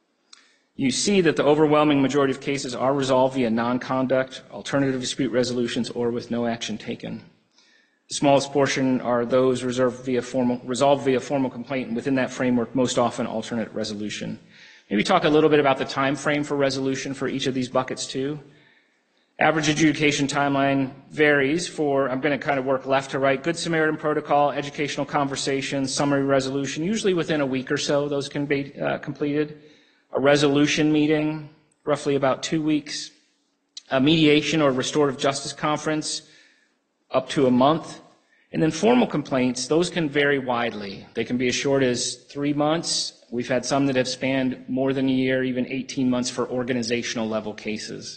You see that the overwhelming majority of cases are resolved via non-conduct, alternative dispute resolutions, or with no action taken. The smallest portion are those resolved via formal complaint, and within that framework, most often alternate resolution. Maybe talk a little bit about the time frame for resolution for each of these buckets too. Average adjudication timeline varies for, I'm going to kind of work left to right, Good Samaritan protocol, educational conversations, summary resolution, usually within a week or so those can be completed. A resolution meeting, roughly about 2 weeks. A mediation or restorative justice conference, up to a month. And then formal complaints, those can vary widely. They can be as short as 3 months. We've had some that have spanned more than a year, even 18 months for organizational level cases.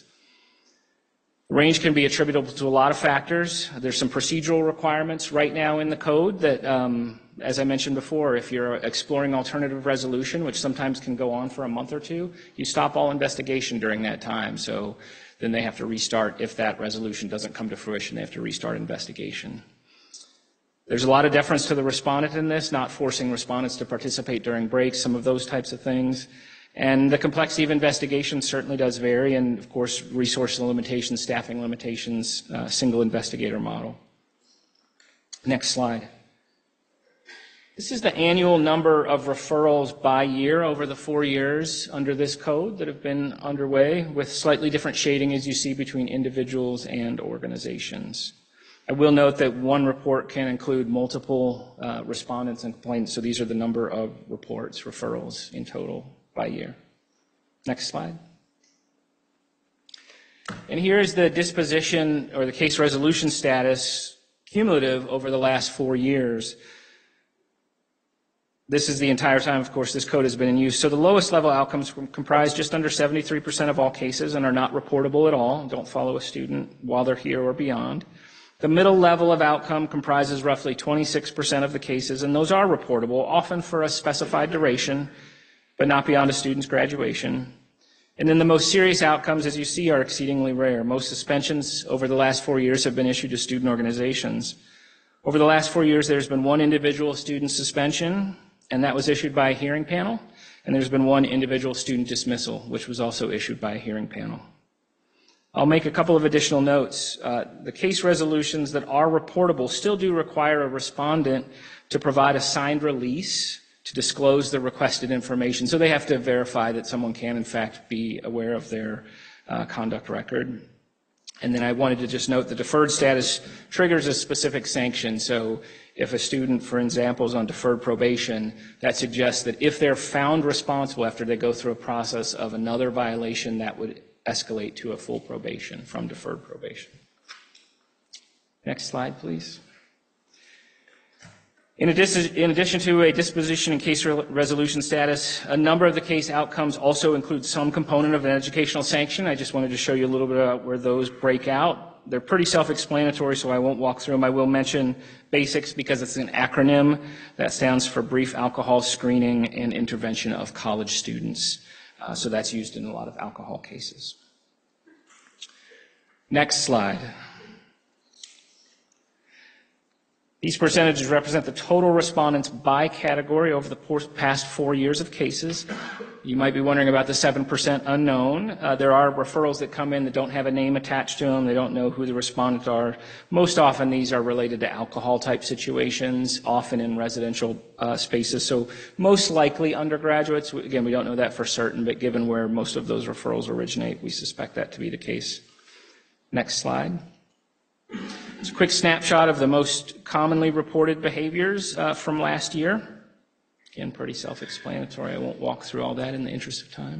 The range can be attributable to a lot of factors. There's some procedural requirements right now in the code that, as I mentioned before, if you're exploring alternative resolution, which sometimes can go on for a month or two, you stop all investigation during that time. So then they have to restart. If that resolution doesn't come to fruition, they have to restart investigation. There's a lot of deference to the respondent in this, not forcing respondents to participate during breaks, some of those types of things. And the complexity of investigation certainly does vary, and of course, resource limitations, staffing limitations, single investigator model. Next slide. This is the annual number of referrals by year over the 4 years under this code that have been underway, with slightly different shading, as you see, between individuals and organizations. I will note that one report can include multiple respondents and complainants, so these are the number of reports, referrals in total by year. Next slide. And here is the disposition or the case resolution status cumulative over the last 4 years. This is the entire time, of course, this code has been in use. So the lowest level outcomes comprise just under 73% of all cases and are not reportable at all, don't follow a student while they're here or beyond. The middle level of outcome comprises roughly 26% of the cases, and those are reportable, often for a specified duration, but not beyond a student's graduation. And then the most serious outcomes, as you see, are exceedingly rare. Most suspensions over the last 4 years have been issued to student organizations. Over the last 4 years, there's been one individual student suspension, and that was issued by a hearing panel. And there's been one individual student dismissal, which was also issued by a hearing panel. I'll make a couple of additional notes. The case resolutions that are reportable still do require a respondent to provide a signed release to disclose the requested information. So they have to verify that someone can, in fact, be aware of their conduct record. And then I wanted to just note the deferred status triggers a specific sanction. So if a student, for example, is on deferred probation, that suggests that if they're found responsible after they go through a process of another violation, that would escalate to a full probation from deferred probation. Next slide, please. In addition to a disposition and case resolution status, a number of the case outcomes also include some component of an educational sanction. I just wanted to show you a little bit about where those break out. They're pretty self-explanatory, so I won't walk through them. I will mention BASICS because it's an acronym that stands for Brief Alcohol Screening and Intervention of College Students. So that's used in a lot of alcohol cases. Next slide. These percentages represent the total respondents by category over the past 4 years of cases. You might be wondering about the 7% unknown. There are referrals that come in that don't have a name attached to them. They don't know who the respondents are. Most often these are related to alcohol type situations, often in residential spaces. So most likely undergraduates. Again, we don't know that for certain, but given where most of those referrals originate, we suspect that to be the case. Next slide. It's a quick snapshot of the most commonly reported behaviors from last year. Again, pretty self-explanatory. I won't walk through all that in the interest of time.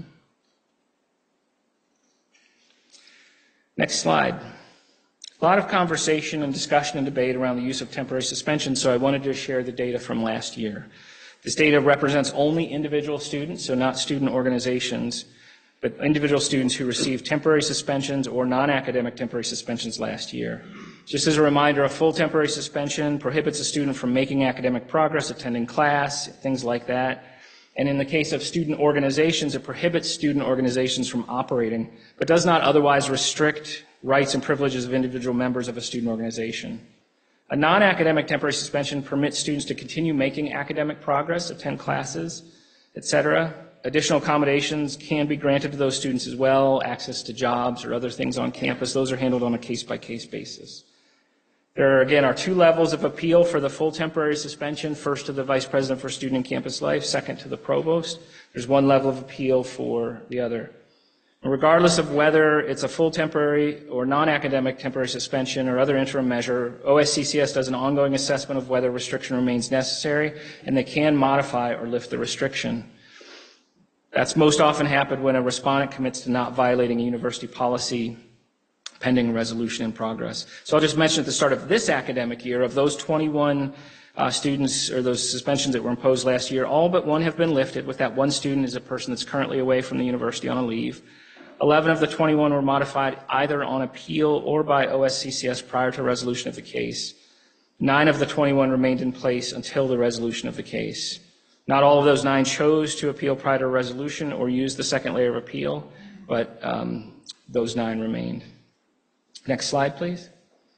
Next slide. A lot of conversation and discussion and debate around the use of temporary suspension, so I wanted to share the data from last year. This data represents only individual students, so not student organizations, but individual students who received temporary suspensions or non-academic temporary suspensions last year. Just as a reminder, a full temporary suspension prohibits a student from making academic progress, attending class, things like that. And in the case of student organizations, it prohibits student organizations from operating, but does not otherwise restrict rights and privileges of individual members of a student organization. A non-academic temporary suspension permits students to continue making academic progress, attend classes, etc. Additional accommodations can be granted to those students as well, access to jobs or other things on campus. Those are handled on a case-by-case basis. There, again, are 2 levels of appeal for the full temporary suspension. First to the Vice President for Student and Campus Life, second to the Provost. There's 1 level of appeal for the other. And regardless of whether it's a full temporary or non-academic temporary suspension or other interim measure, OSCCS does an ongoing assessment of whether restriction remains necessary, and they can modify or lift the restriction. That's most often happened when a respondent commits to not violating a university policy pending resolution in progress. So I'll just mention at the start of this academic year, of those 21 students or those suspensions that were imposed last year, all but 1 have been lifted, with that 1 student is a person that's currently away from the university on a leave. 11 of the 21 were modified either on appeal or by OSCCS prior to resolution of the case. 9 of the 21 remained in place until the resolution of the case. Not all of those 9 chose to appeal prior to resolution or use the second layer of appeal, but those 9 remained. Next slide, please.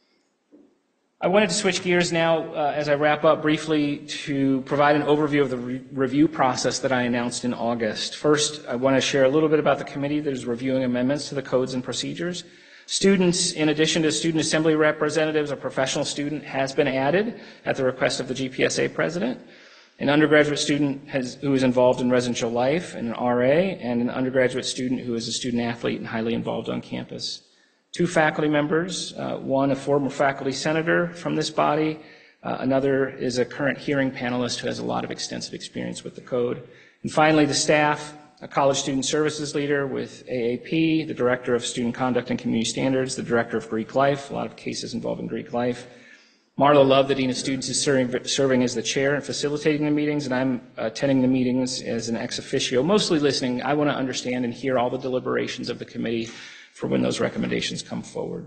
I wanted to switch gears now as I wrap up briefly to provide an overview of the review process that I announced in August. First, I want to share a little bit about the committee that is reviewing amendments to the codes and procedures. Students, in addition to student assembly representatives, a professional student has been added at the request of the GPSA president. An undergraduate student who is involved in residential life, an RA, and an undergraduate student who is a student athlete and highly involved on campus. 2 faculty members, 1 a former faculty senator from this body, another is a current hearing panelist who has a lot of extensive experience with the code. And finally, the staff, a college student services leader with AAP, the director of student conduct and community standards, the director of Greek life, a lot of cases involving Greek life. Marlo Love, the dean of students, is serving as the chair and facilitating the meetings, and I'm attending the meetings as an ex officio, mostly listening. I want to understand and hear all the deliberations of the committee for when those recommendations come forward.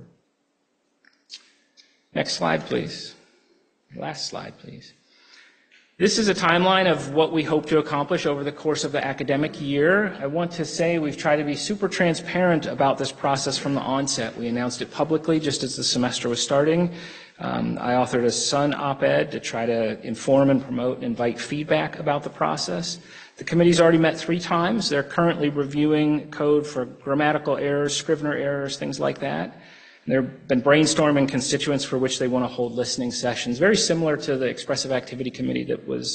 Next slide, please. Last slide, please. This is a timeline of what we hope to accomplish over the course of the academic year. I want to say we've tried to be super transparent about this process from the onset. We announced it publicly just as the semester was starting. I authored a Sun op-ed to try to inform and promote and invite feedback about the process. The committee's already met 3 times. They're currently reviewing code for grammatical errors, Scrivener errors, things like that. They've been brainstorming constituents for which they want to hold listening sessions, very similar to the Expressive Activity Committee that was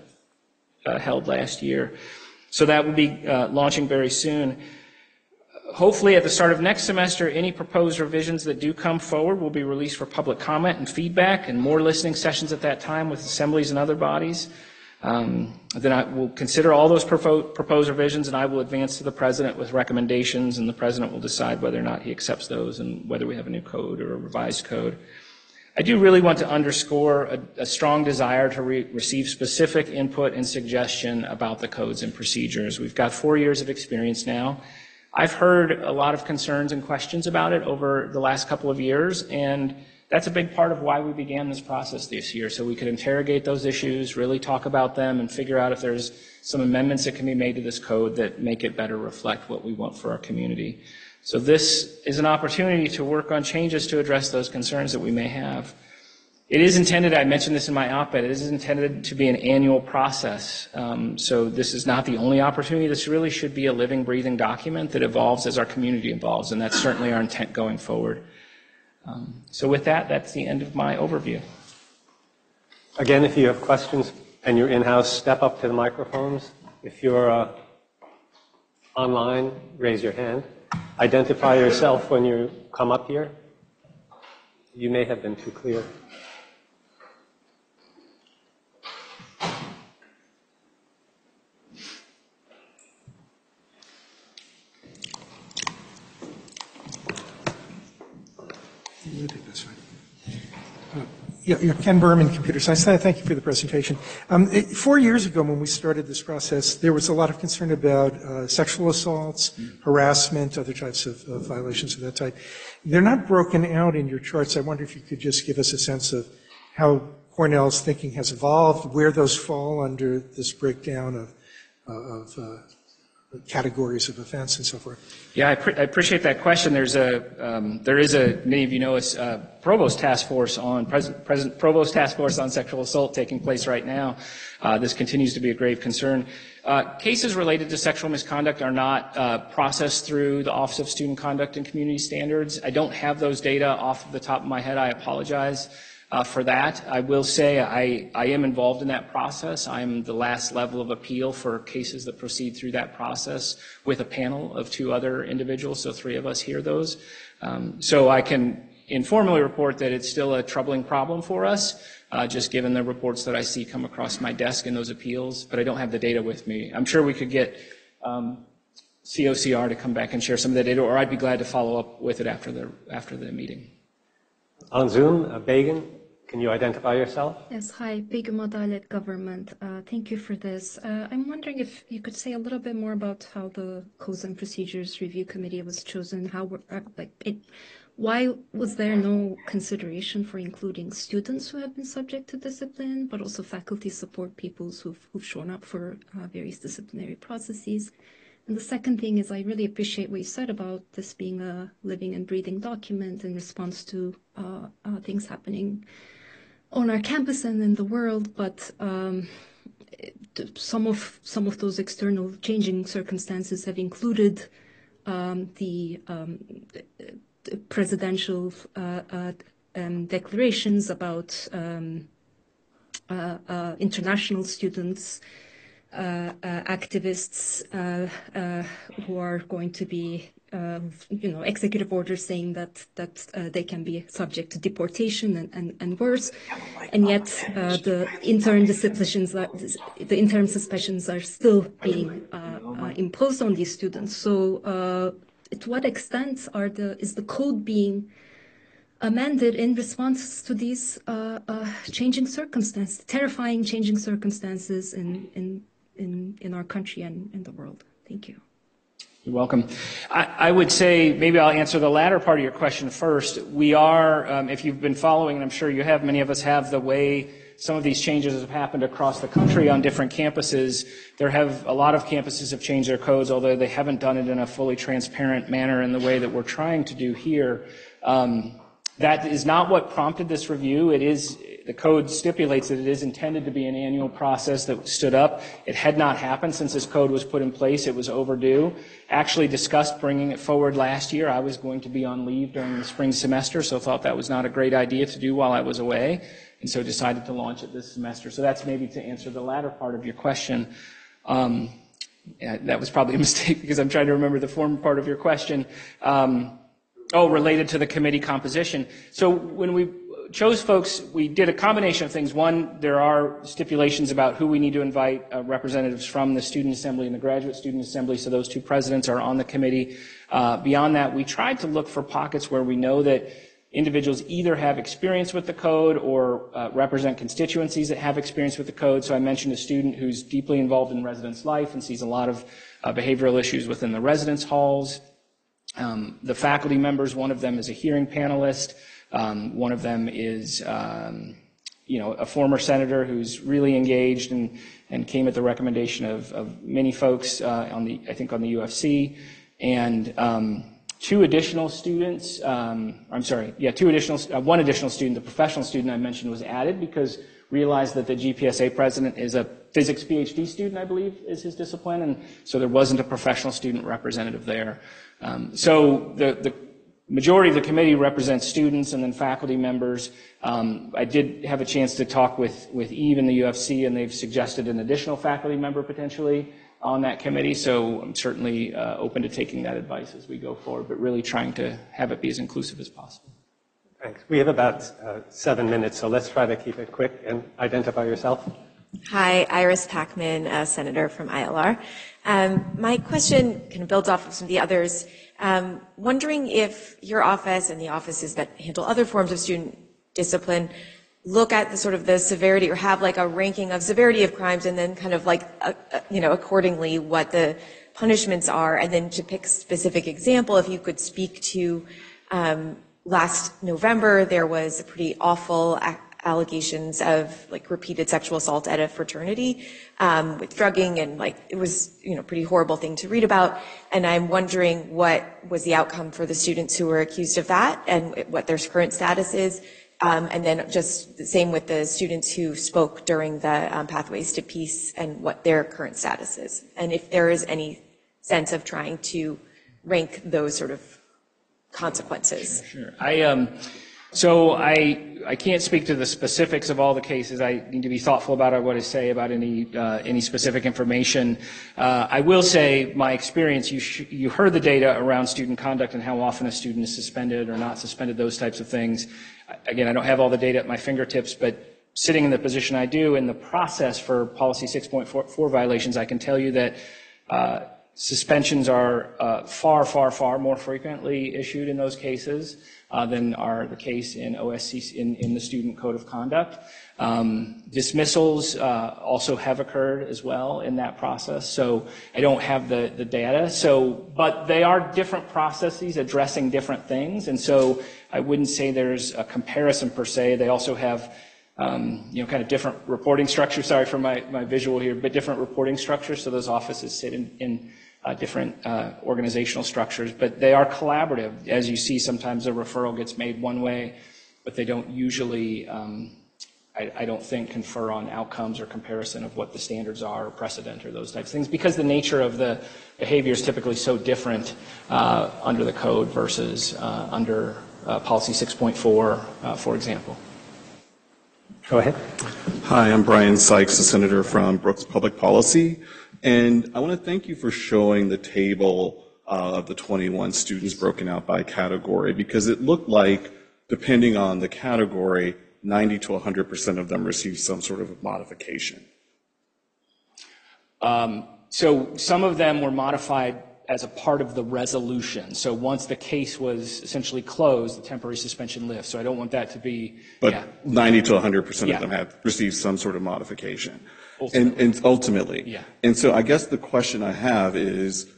held last year. So that will be launching very soon. Hopefully at the start of next semester, any proposed revisions that do come forward will be released for public comment and feedback and more listening sessions at that time with assemblies and other bodies. Then I will consider all those proposed revisions, and I will advance to the president with recommendations, and the president will decide whether or not he accepts those and whether we have a new code or a revised code. I do really want to underscore a strong desire to receive specific input and suggestion about the codes and procedures. We've got 4 years of experience now. I've heard a lot of concerns and questions about it over the last couple of years, and that's a big part of why we began this process this year, so we could interrogate those issues, really talk about them, and figure out if there's some amendments that can be made to this code that make it better reflect what we want for our community. So this is an opportunity to work on changes to address those concerns that we may have. It is intended, I mentioned this in my op-ed, it is intended to be an annual process. So this is not the only opportunity. This really should be a living, breathing document that evolves as our community evolves, and that's certainly our intent going forward. So with that, that's the end of my overview. Again, if you have questions and you're in-house, step up to the microphones. If you're online, raise your hand. Identify yourself when you come up here. You may have been too clear. I think that's fine. Ken Berman, Computer Science. Thank you for the presentation. 4 years ago, when we started this process, there was a lot of concern about sexual assaults, harassment, other types of violations of that type. They're not broken out in your charts. I wonder if you could just give us a sense of how Cornell's thinking has evolved, where those fall under this breakdown of categories of offense and so forth. Yeah, I appreciate that question. There is a many of you know, a Provost Task Force on Provost Task Force on Sexual Assault taking place right now. This continues to be a grave concern. Cases related to sexual misconduct are not processed through the Office of Student Conduct and Community Standards. I don't have those data off the top of my head. I apologize for that. I will say I am involved in that process. I'm the last level of appeal for cases that proceed through that process with a panel of 2 other individuals, so 3 of us hear those. So I can informally report that it's still a troubling problem for us, just given the reports that I see come across my desk in those appeals, but I don't have the data with me. I'm sure we could get COCR to come back and share some of the data, or I'd be glad to follow up with it after the meeting. On Zoom, Begum, can you identify yourself? Yes, hi, Begum Adalet Government. Thank you for this. I'm wondering if you could say a little bit more about how the Codes and Procedures Review Committee was chosen. Why was there no consideration for including students who have been subject to discipline, but also faculty support people who've shown up for various disciplinary processes? And the second thing is I really appreciate what you said about this being a living and breathing document in response to things happening on our campus and in the world, but some of those external changing circumstances have included the presidential declarations about international students, activists who are going to be, executive orders saying that they can be subject to deportation and worse, and yet the interim suspensions are still being imposed on these students. So to what extent is the code being amended in response to these changing circumstances, terrifying changing circumstances in our country and in the world? Thank you. You're welcome. I would say, maybe I'll answer the latter part of your question first. We are, if you've been following, and I'm sure you have, many of us have, the way some of these changes have happened across the country on different campuses. A lot of campuses have changed their codes, although they haven't done it in a fully transparent manner in the way that we're trying to do here. That is not what prompted this review. The code stipulates that it is intended to be an annual process that stood up. It had not happened since this code was put in place. It was overdue. Actually discussed bringing it forward last year. I was going to be on leave during the spring semester, so thought that was not a great idea to do while I was away, and so decided to launch it this semester. So that's maybe to answer the latter part of your question. That was probably a mistake because I'm trying to remember the former part of your question. Related to the committee composition. So when we chose folks, we did a combination of things. One, there are stipulations about who we need to invite, representatives from the Student Assembly and the Graduate Student Assembly, so those two presidents are on the committee. Beyond that, we tried to look for pockets where we know that individuals either have experience with the code or represent constituencies that have experience with the code. So I mentioned a student who's deeply involved in residence life and sees a lot of behavioral issues within the residence halls. The faculty members, one of them is a hearing panelist. One of them is, a former senator who's really engaged and came at the recommendation of many folks on the UFC. And two additional students, one additional student, the professional student I mentioned was added because realized that the GPSA president is a physics PhD student, I believe, is his discipline, and so there wasn't a professional student representative there. So the majority of the committee represents students and then faculty members. I did have a chance to talk with Eve in the UFC, and they've suggested an additional faculty member potentially on that committee, so I'm certainly open to taking that advice as we go forward, but really trying to have it be as inclusive as possible. Thanks. We have about 7 minutes, so let's try to keep it quick and identify yourself. Hi, Iris Packman, Senator from ILR. My question kind of builds off of some of the others. Wondering if your office and the offices that handle other forms of student discipline look at the sort of the severity or have like a ranking of severity of crimes and then kind of like, accordingly what the punishments are. And then to pick a specific example, if you could speak to last November, there was a pretty awful allegations of like repeated sexual assault at a fraternity with drugging, and like it was pretty horrible thing to read about. And I'm wondering what was the outcome for the students who were accused of that and what their current status is. And then just the same with the students who spoke during the Pathways to Peace and what their current status is, and if there is any sense of trying to rank those sort of consequences. Sure. So I can't speak to the specifics of all the cases. I need to be thoughtful about what I say about any specific information. I will say my experience, you heard the data around student conduct and how often a student is suspended or not suspended, those types of things. Again, I don't have all the data at my fingertips, but sitting in the position I do in the process for Policy 6.4 violations, I can tell you that suspensions are far more frequently issued in those cases than are the case in OSC in the Student Code of Conduct. Dismissals also have occurred as well in that process. So I don't have the data. But they are different processes addressing different things, and so I wouldn't say there's a comparison per se. They also have kind of different reporting structures. Sorry for my visual here, but different reporting structures. So those offices sit in different organizational structures, but they are collaborative. As you see, sometimes a referral gets made one way, but they don't usually, I don't think, confer on outcomes or comparison of what the standards are or precedent or those types of things, because the nature of the behavior is typically so different under the code versus under Policy 6.4, for example. Go ahead. Hi, I'm Brian Sykes, a senator from Brooks Public Policy. And I want to thank you for showing the table of the 21 students broken out by category, because it looked like, depending on the category, 90 to 100% of them received some sort of modification. So some of them were modified as a part of the resolution. So once the case was essentially closed, the temporary suspension lifts. So I don't want that to be. But 90 to 100% Yeah. of them have received some sort of modification. Ultimately. And ultimately. Yeah. And so I guess the question I have is,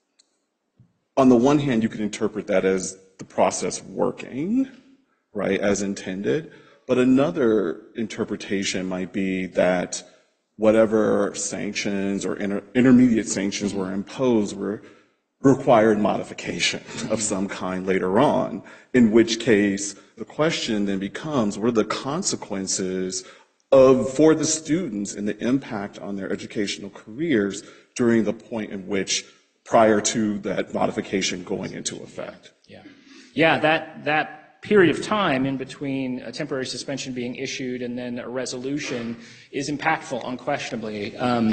on the one hand, you can interpret that as the process working, right, as intended. But another interpretation might be that whatever sanctions or intermediate sanctions were imposed were required modification of some kind later on, in which case the question then becomes, what are the consequences for the students and the impact on their educational careers during the point in which prior to that modification going into effect? Yeah, that period of time in between a temporary suspension being issued and then a resolution is impactful, unquestionably.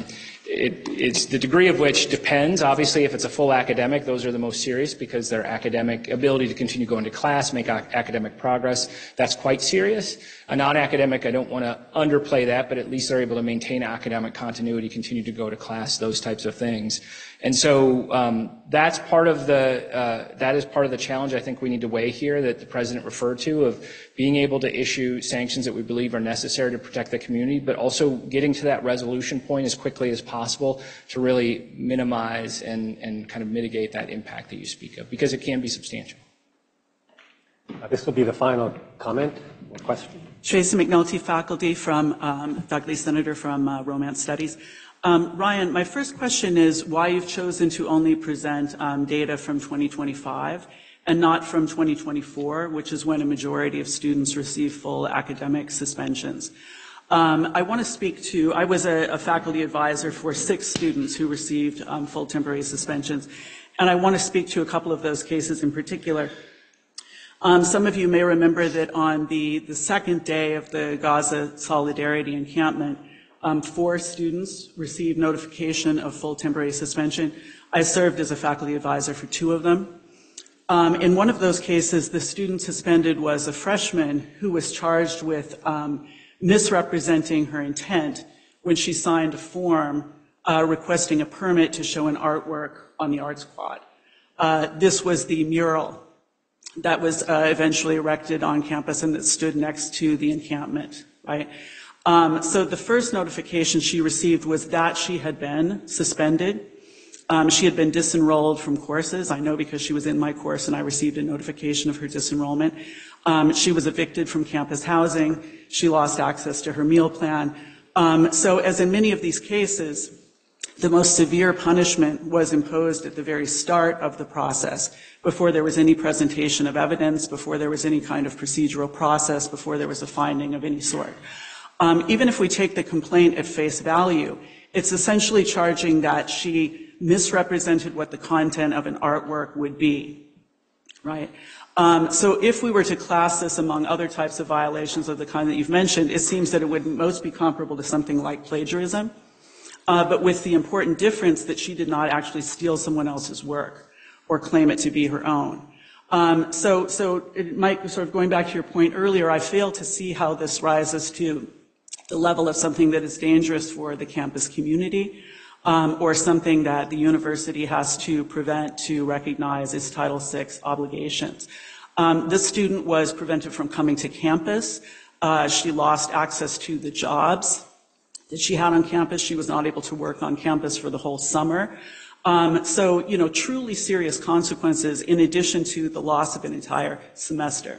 It's the degree of which depends. Obviously, if it's a full academic, those are the most serious because their academic ability to continue going to class, make academic progress, that's quite serious. A non-academic, I don't want to underplay that, but at least they're able to maintain academic continuity, continue to go to class, those types of things. And so that is part of the challenge I think we need to weigh here that the President referred to, of being able to issue sanctions that we believe are necessary to protect the community, but also getting to that resolution point as quickly as possible to really minimize and kind of mitigate that impact that you speak of, because it can be substantial. This will be the final comment or question. Tracy McNulty, faculty senator from Romance Studies. Ryan, my first question is why you've chosen to only present data from 2025 and not from 2024, which is when a majority of students receive full academic suspensions. I want to speak to, I was a faculty advisor for 6 students who received full temporary suspensions, and I want to speak to a couple of those cases in particular. Some of you may remember that on the second day of the Gaza Solidarity Encampment, 4 students received notification of full temporary suspension. I served as a faculty advisor for 2 of them. In one of those cases, the student suspended was a freshman who was charged with misrepresenting her intent when she signed a form requesting a permit to show an artwork on the Arts Quad. This was the mural that was eventually erected on campus and that stood next to the encampment, right? So the first notification she received was that she had been suspended. She had been disenrolled from courses. I know because she was in my course and I received a notification of her disenrollment. She was evicted from campus housing. She lost access to her meal plan. So as in many of these cases, the most severe punishment was imposed at the very start of the process, before there was any presentation of evidence, before there was any kind of procedural process, before there was a finding of any sort. Even if we take the complaint at face value, it's essentially charging that she misrepresented what the content of an artwork would be, right? So if we were to class this among other types of violations of the kind that you've mentioned, it seems that it would most be comparable to something like plagiarism, but with the important difference that she did not actually steal someone else's work or claim it to be her own. So it might, sort of going back to your point earlier, I fail to see how this rises to the level of something that is dangerous for the campus community, or something that the university has to prevent to recognize its Title VI obligations. This student was prevented from coming to campus. She lost access to the jobs that she had on campus. She was not able to work on campus for the whole summer. So, you know, truly serious consequences in addition to the loss of an entire semester.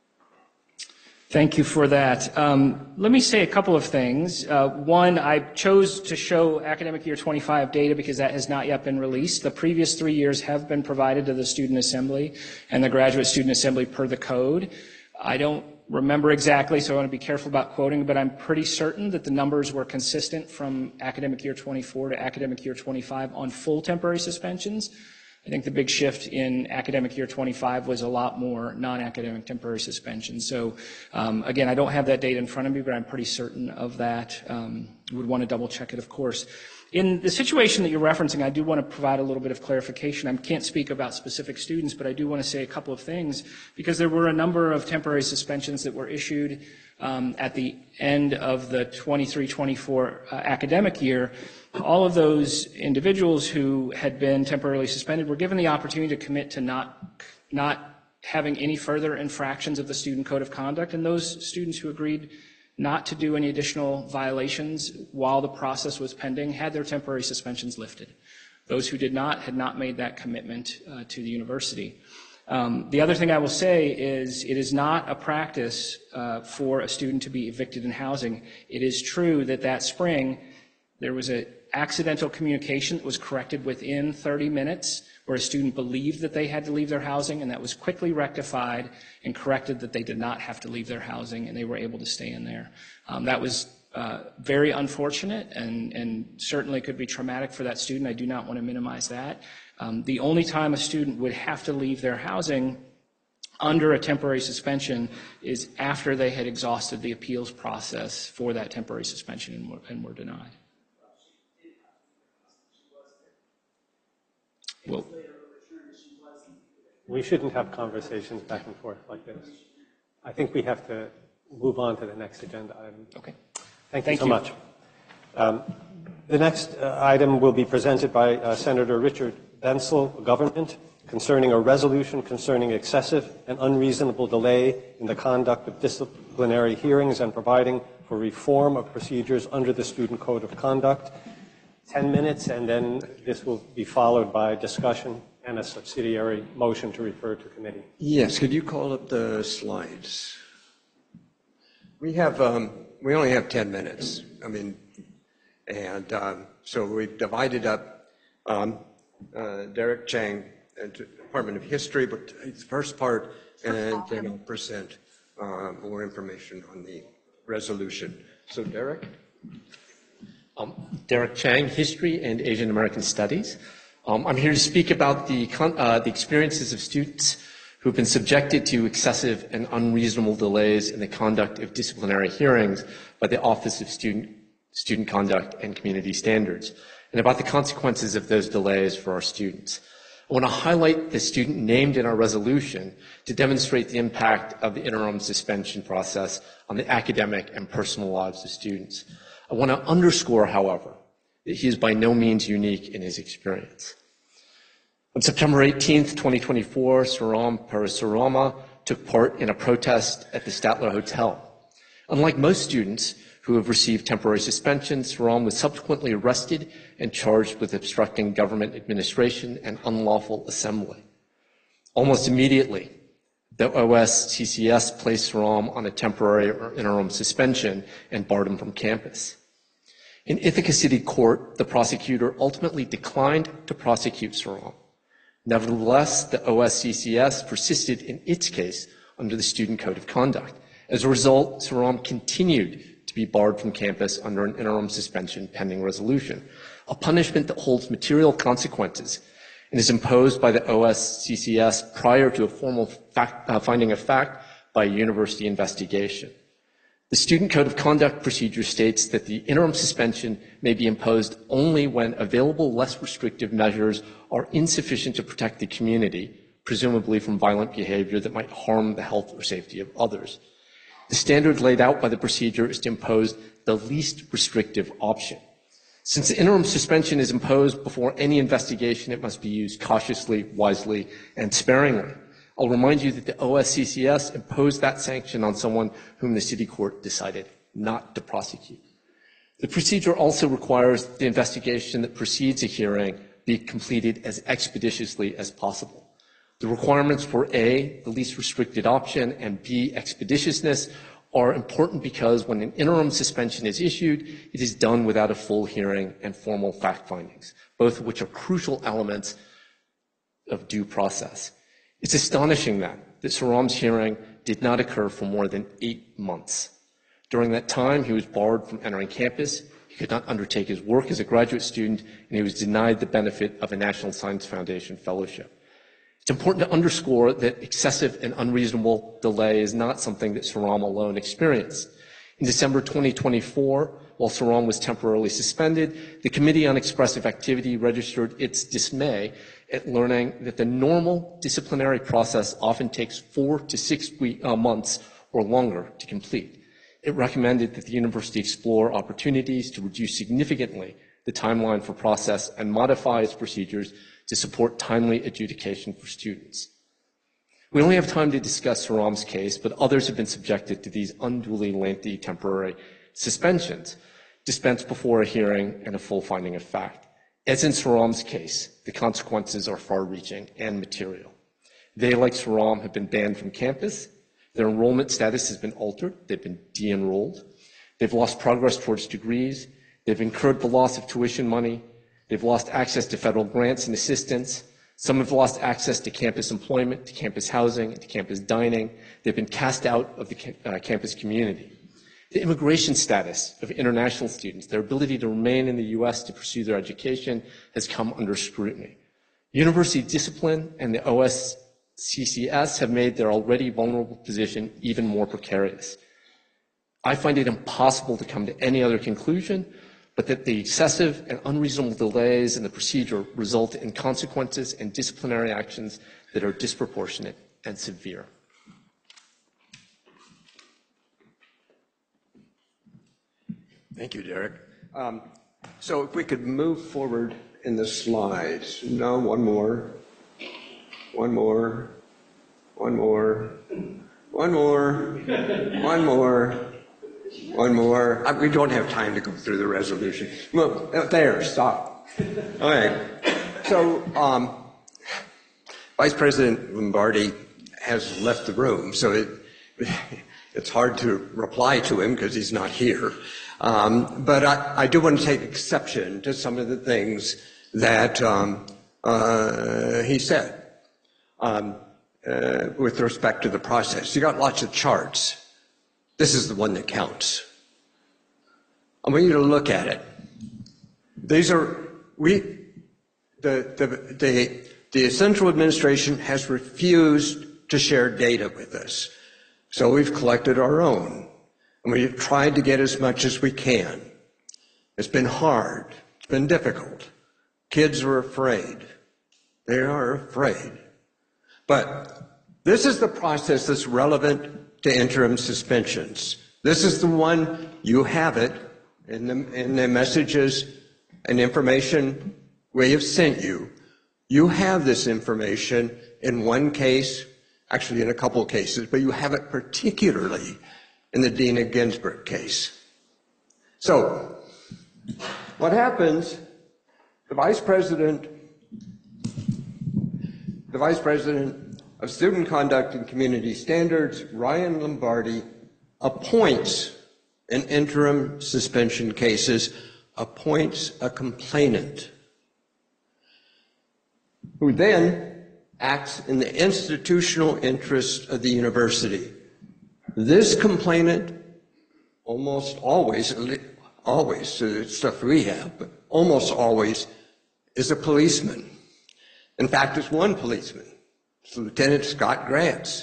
Thank you for that. Let me say a couple of things. One, I chose to show academic year 25 data because that has not yet been released. The previous 3 years have been provided to the Student Assembly and the Graduate Student Assembly per the code. I don't remember exactly, so I want to be careful about quoting, but I'm pretty certain that the numbers were consistent from academic year 24 to academic year 25 on full temporary suspensions. I think the big shift in academic year 25 was a lot more non-academic temporary suspension. So again, I don't have that data in front of me, but I'm pretty certain of that would want to double check it, of course. In the situation that you're referencing, I do want to provide a little bit of clarification. I can't speak about specific students, but I do want to say a couple of things, because there were a number of temporary suspensions that were issued at the end of the 23-24 academic year. All of those individuals who had been temporarily suspended were given the opportunity to commit to not having any further infractions of the Student Code of Conduct, and those students who agreed not to do any additional violations while the process was pending had their temporary suspensions lifted. Those who did not had not made that commitment to the university. The other thing I will say is it is not a practice for a student to be evicted in housing. It is true that that spring there was an accidental communication that was corrected within 30 minutes where a student believed that they had to leave their housing, and that was quickly rectified and corrected that they did not have to leave their housing and they were able to stay in there. That was very unfortunate and certainly could be traumatic for that student. I do not want to minimize that. The only time a student would have to leave their housing under a temporary suspension is after they had exhausted the appeals process for that temporary suspension and were denied. Well, we shouldn't have conversations back and forth like this. I think we have to move on to the next agenda item. Okay. Thank you so much. The next item will be presented by Senator Richard Bensel, Government, concerning a resolution concerning excessive and unreasonable delay in the conduct of disciplinary hearings and providing for reform of procedures under the Student Code of Conduct. 10 minutes, and then this will be followed by discussion and a subsidiary motion to refer to committee. Yes, could you call up the slides? We only have 10 minutes. So we've divided up Derek Chang, Department of History, but the first part, and then I'll present more information on the resolution. So Derek? Derek Chang, History and Asian American Studies. I'm here to speak about the experiences of students who have been subjected to excessive and unreasonable delays in the conduct of disciplinary hearings by the Office of Student Conduct and Community Standards, and about the consequences of those delays for our students. I want to highlight the student named in our resolution to demonstrate the impact of the interim suspension process on the academic and personal lives of students. I want to underscore, however, that he is by no means unique in his experience. On September 18th, 2024, Saram Parasurama took part in a protest at the Statler Hotel. Unlike most students who have received temporary suspensions, Saram was subsequently arrested and charged with obstructing government administration and unlawful assembly. Almost immediately, the OSCCS placed Saram on a temporary or interim suspension and barred him from campus. In Ithaca City Court, the prosecutor ultimately declined to prosecute Saram. Nevertheless, the OSCCS persisted in its case under the Student Code of Conduct. As a result, Saram continued to be barred from campus under an interim suspension pending resolution, a punishment that holds material consequences and is imposed by the OSCCS prior to a formal finding of fact by a university investigation. The Student Code of Conduct procedure states that the interim suspension may be imposed only when available less restrictive measures are insufficient to protect the community, presumably from violent behavior that might harm the health or safety of others. The standard laid out by the procedure is to impose the least restrictive option. Since the interim suspension is imposed before any investigation, it must be used cautiously, wisely, and sparingly. I'll remind you that the OSCCS imposed that sanction on someone whom the city court decided not to prosecute. The procedure also requires the investigation that precedes a hearing be completed as expeditiously as possible. The requirements for A, the least restricted option, and B, expeditiousness, are important because when an interim suspension is issued, it is done without a full hearing and formal fact findings, both of which are crucial elements of due process. It's astonishing that Saram's hearing did not occur for more than 8 months. During that time, he was barred from entering campus, he could not undertake his work as a graduate student, and he was denied the benefit of a National Science Foundation fellowship. It's important to underscore that excessive and unreasonable delay is not something that Saram alone experienced. In December 2024, while Saram was temporarily suspended, the Committee on Expressive Activity registered its dismay at learning that the normal disciplinary process often takes 4 to 6 months or longer to complete. It recommended that the university explore opportunities to reduce significantly the timeline for process and modify its procedures to support timely adjudication for students. We only have time to discuss Saram's case, but others have been subjected to these unduly lengthy temporary suspensions, dispensed before a hearing and a full finding of fact. As in Saram's case, the consequences are far-reaching and material. They, like Saram, have been banned from campus. Their enrollment status has been altered. They've been de-enrolled. They've lost progress towards degrees. They've incurred the loss of tuition money. They've lost access to federal grants and assistance. Some have lost access to campus employment, to campus housing, to campus dining. They've been cast out of the campus community. The immigration status of international students, their ability to remain in the U.S. to pursue their education, has come under scrutiny. University discipline and the OSCCS have made their already vulnerable position even more precarious. I find it impossible to come to any other conclusion but that the excessive and unreasonable delays in the procedure result in consequences and disciplinary actions that are disproportionate and severe. Thank you, Derek. So if we could move forward in the slides. No, one more. One more. One more. One more. One more. One more. We don't have time to go through the resolution. Well, there, stop. Okay. So, Vice President Lombardi has left the room, so it's hard to reply to him because he's not here. But I do want to take exception to some of the things that he said with respect to the process. You got lots of charts. This is the one that counts. I want you to look at it. These are, the central administration has refused to share data with us. So we've collected our own. And we've tried to get as much as we can. It's been hard. It's been difficult. Kids are afraid. They are afraid. But this is the process that's relevant to interim suspensions. This is the one, you have it in the messages and information we have sent you. You have this information in one case, actually in a couple of cases, but you have it particularly in the Dina Ginsburg case. So, what happens, the Vice President of Student Conduct and Community Standards, Ryan Lombardi, appoints in interim suspension cases, appoints a complainant who then acts in the institutional interest of the university. This complainant almost always, it's stuff we have, but almost always is a policeman. In fact, it's one policeman. It's Lieutenant Scott Grants.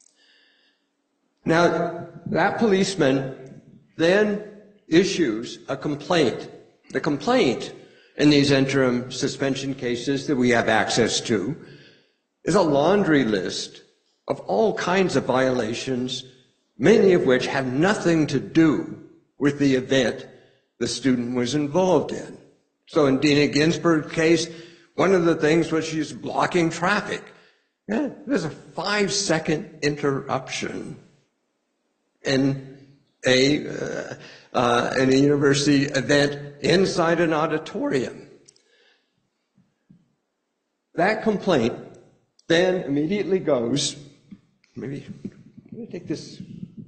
Now, that policeman then issues a complaint. The complaint in these interim suspension cases that we have access to is a laundry list of all kinds of violations, many of which have nothing to do with the event the student was involved in. So in Dina Ginsburg's case, one of the things was she's blocking traffic. Yeah, there's a 5-second interruption in a university event inside an auditorium. That complaint then immediately goes, let me take this.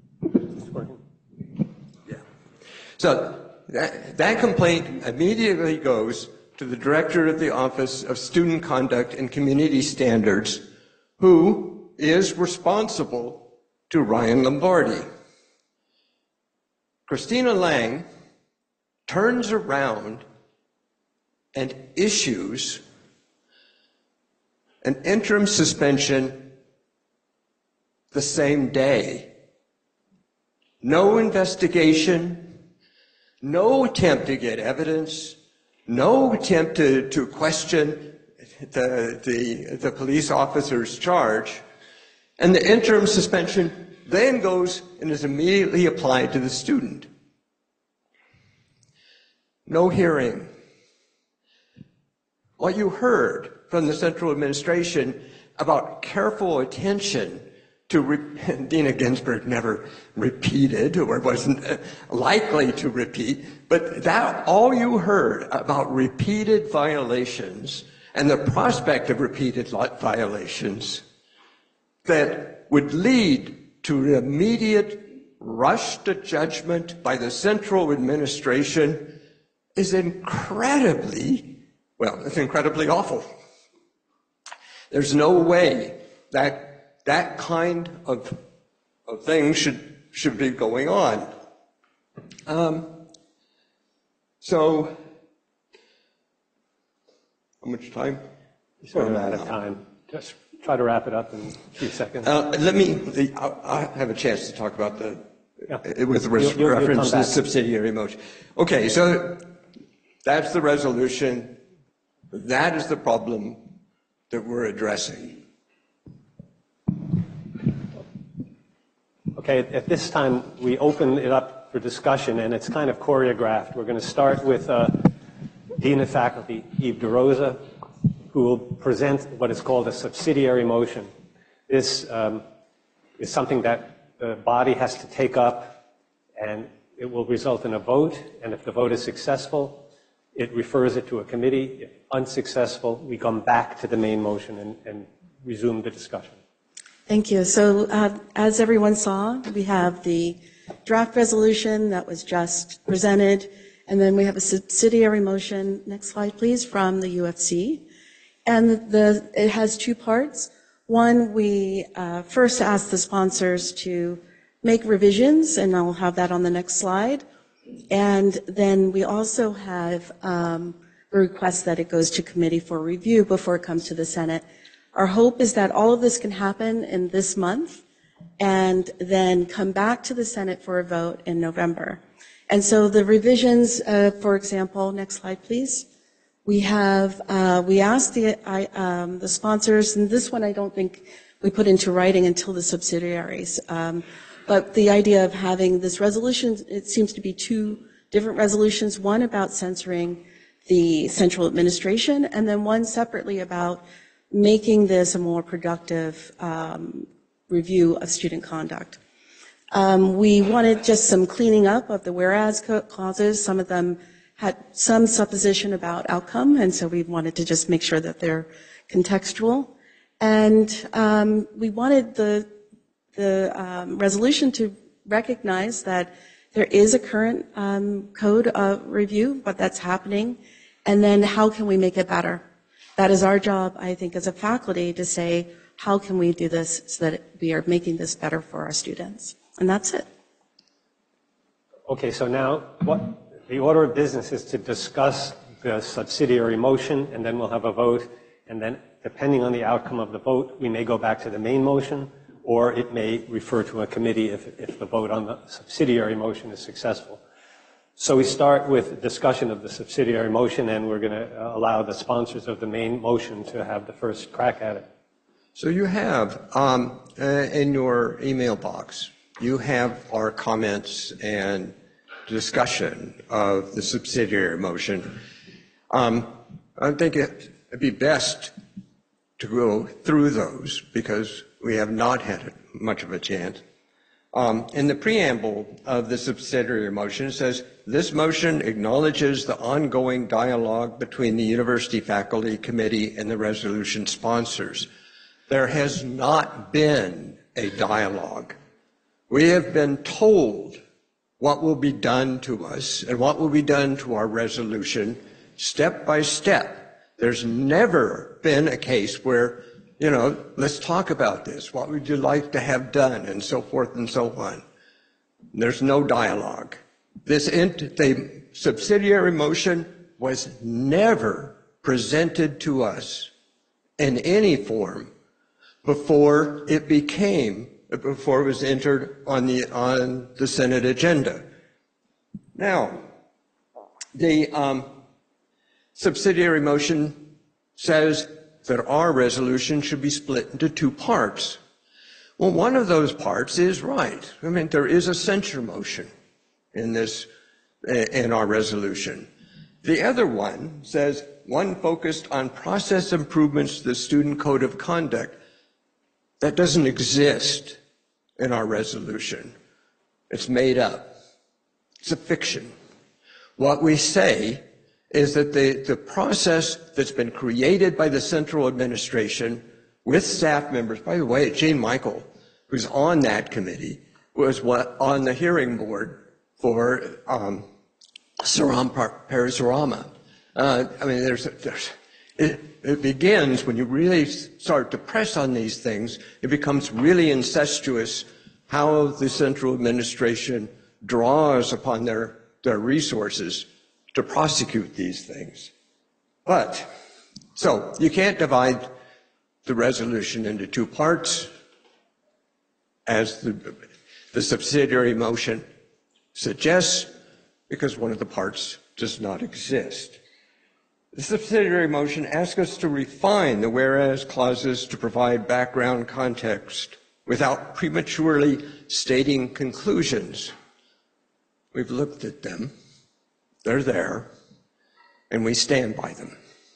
Yeah. So that complaint immediately goes to the director of the Office of Student Conduct and Community Standards, who is responsible to Ryan Lombardi. Christina Lang turns around and issues an interim suspension the same day no investigation, no attempt to get evidence, no attempt to question the police officer's charge, and the interim suspension then goes and is immediately applied to the student. No hearing. What you heard from the central administration about careful attention to, Dina Ginsburg never repeated or wasn't likely to repeat, but that all you heard about repeated violations and the prospect of repeated violations that would lead to an immediate rush to judgment by the central administration is incredibly awful. There's no way that that kind of thing should be going on. So, how much time? We're out of time. Just try to wrap it up in a few seconds. I have a chance to talk about with You'll reference to the come back. subsidiary motion. Okay, so that's the resolution. That is the problem that we're addressing. Okay, at this time, we open it up for discussion, and it's kind of choreographed. We're going to start with Dean of Faculty, Yves DeRosa, who will present what is called a subsidiary motion. This is something that the body has to take up, and it will result in a vote, and if the vote is successful, it refers it to a committee. If unsuccessful, we come back to the main motion and resume the discussion. Thank you. So as everyone saw, we have the draft resolution that was just presented, and then we have a subsidiary motion, next slide please, from the UFC. And it has two parts. One, we first asked the sponsors to make revisions, and I'll have that on the next slide. And then we also have a request that it goes to committee for review before it comes to the Senate. Our hope is that all of this can happen in this month and then come back to the Senate for a vote in November. And so the revisions, for example, next slide, please. We asked the sponsors, and this one I don't think we put into writing until the subsidiaries. But the idea of having this resolution, it seems to be two different resolutions, one about censoring the central administration, and then one separately about making this a more productive review of student conduct. We wanted just some cleaning up of the whereas clauses. Some of them had some supposition about outcome, and so we wanted to just make sure that they're contextual. And we wanted the resolution to recognize that there is a current code of review, but that's happening, and then how can we make it better? That is our job, I think, as a faculty to say, how can we do this so that we are making this better for our students? And that's it. Okay, so now the order of business is to discuss the subsidiary motion, and then we'll have a vote, and then depending on the outcome of the vote, we may go back to the main motion, or it may refer to a committee if the vote on the subsidiary motion is successful. So we start with discussion of the subsidiary motion, and we're going to allow the sponsors of the main motion to have the first crack at it. So you have, in your email box, you have our comments and discussion of the subsidiary motion. I think it'd be best to go through those because we have not had much of a chance. In the preamble of the subsidiary motion, it says, this motion acknowledges the ongoing dialogue between the University Faculty Committee and the resolution sponsors. There has not been a dialogue. We have been told what will be done to us and what will be done to our resolution step by step. There's never been a case where, let's talk about this. What would you like to have done? And so forth and so on. There's no dialogue. The subsidiary motion was never presented to us in any form before it became before it was entered on the Senate agenda. Now, the subsidiary motion says that our resolution should be split into two parts. Well, one of those parts is right. I mean, there is a censure motion in our resolution. The other one says one focused on process improvements to the student code of conduct. That doesn't exist in our resolution. It's made up. It's a fiction. What we say is that the process that's been created by the central administration with staff members, by the way, Jane Michael, who's on that committee, was on the hearing board for Saram Parasurama. I mean, it begins when you really start to press on these things, it becomes really incestuous how the central administration draws upon their resources to prosecute these things. But, so you can't divide the resolution into two parts as the subsidiary motion suggests, because one of the parts does not exist. The subsidiary motion asks us to refine the whereas clauses to provide background context without prematurely stating conclusions. We've looked at them, they're there, and we stand by them.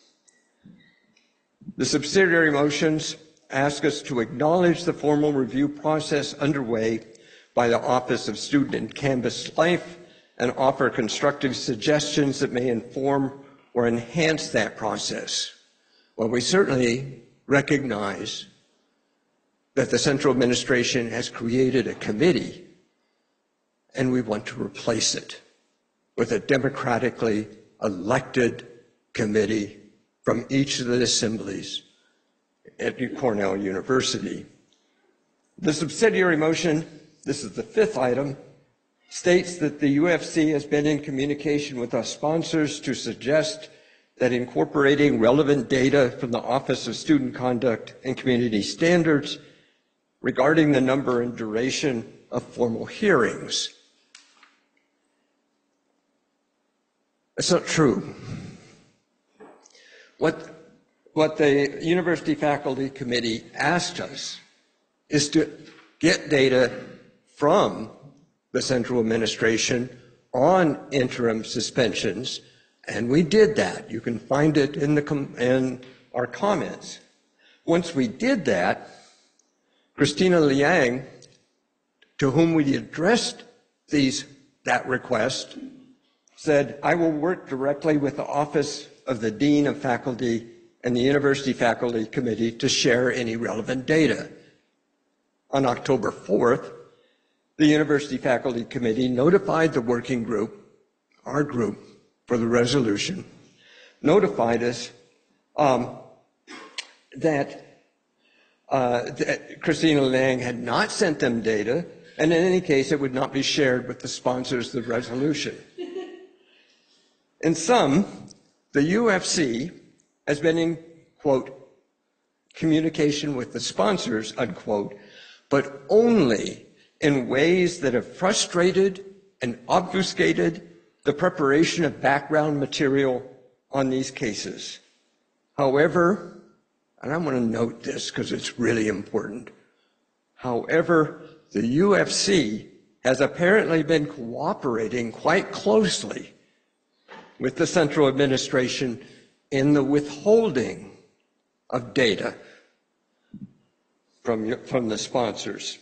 The subsidiary motions ask us to acknowledge the formal review process underway by the Office of Student and Campus Life and offer constructive suggestions that may inform or enhance that process. Well, we certainly recognize that the central administration has created a committee, and we want to replace it with a democratically elected committee from each of the assemblies at Cornell University. The subsidiary motion, this is the fifth item, states that the UFC has been in communication with our sponsors to suggest that incorporating relevant data from the Office of Student Conduct and Community Standards regarding the number and duration of formal hearings. That's not true. What the University Faculty Committee asked us is to get data from the central administration on interim suspensions, and we did that. You can find it in our comments. Once we did that, Christina Liang, to whom we addressed that request, said, I will work directly with the Office of the Dean of Faculty and the University Faculty Committee to share any relevant data. On October 4th, the University Faculty Committee notified the working group, our group for the resolution, notified us that Christina Liang had not sent them data, and in any case, it would not be shared with the sponsors of the resolution. In sum, the UFC has been in, quote, communication with the sponsors, unquote, but only in ways that have frustrated and obfuscated the preparation of background material on these cases. However, and I want to note this because it's really important, however, the UFC has apparently been cooperating quite closely with the central administration in the withholding of data from the sponsors.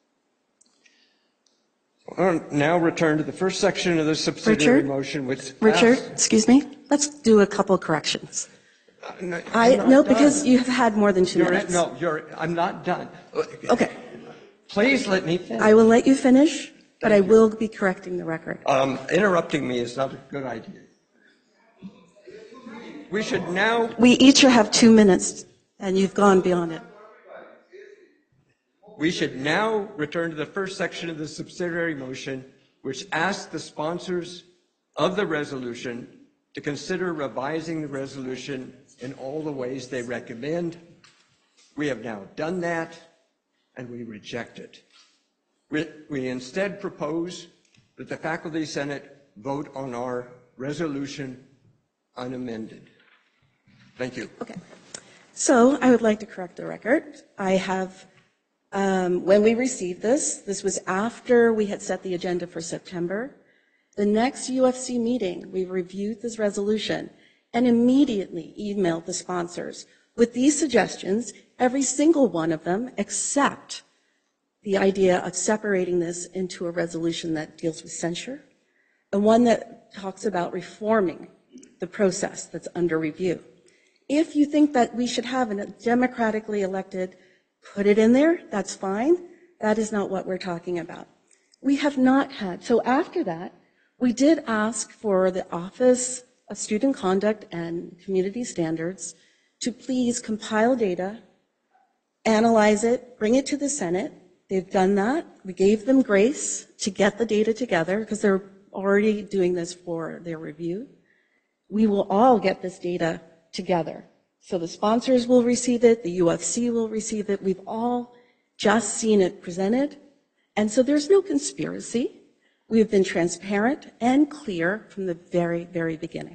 I'll now return to the first section of the subsidiary motion, which Richard, excuse me, let's do a couple corrections. No, because you have had more than 2 minutes. I'm not done. Okay. Please let me finish. I will let you finish, but I will be correcting the record. Interrupting me is not a good idea. We should now... We each have 2 minutes, and you've gone beyond it. We should now return to the first section of the subsidiary motion, which asks the sponsors of the resolution to consider revising the resolution in all the ways they recommend. We have now done that. and we reject it. We instead propose that the Faculty Senate vote on our resolution unamended. Thank you. Okay. So I would like to correct the record. I have, when we received this was after we had set the agenda for September. The next UFC meeting, we reviewed this resolution and immediately emailed the sponsors with these suggestions, every single one of them, except the idea of separating this into a resolution that deals with censure, and one that talks about reforming the process that's under review. If you think that we should have a democratically elected, put it in there, that's fine. That is not what we're talking about. We have not had, so after that, we did ask for the Office of Student Conduct and Community Standards to please compile data, analyze it, bring it to the Senate. They've done that. We gave them grace to get the data together because they're already doing this for their review. We will all get this data together. So the sponsors will receive it, the UFC will receive it. We've all just seen it presented. And so there's no conspiracy. We have been transparent and clear from the very, very beginning.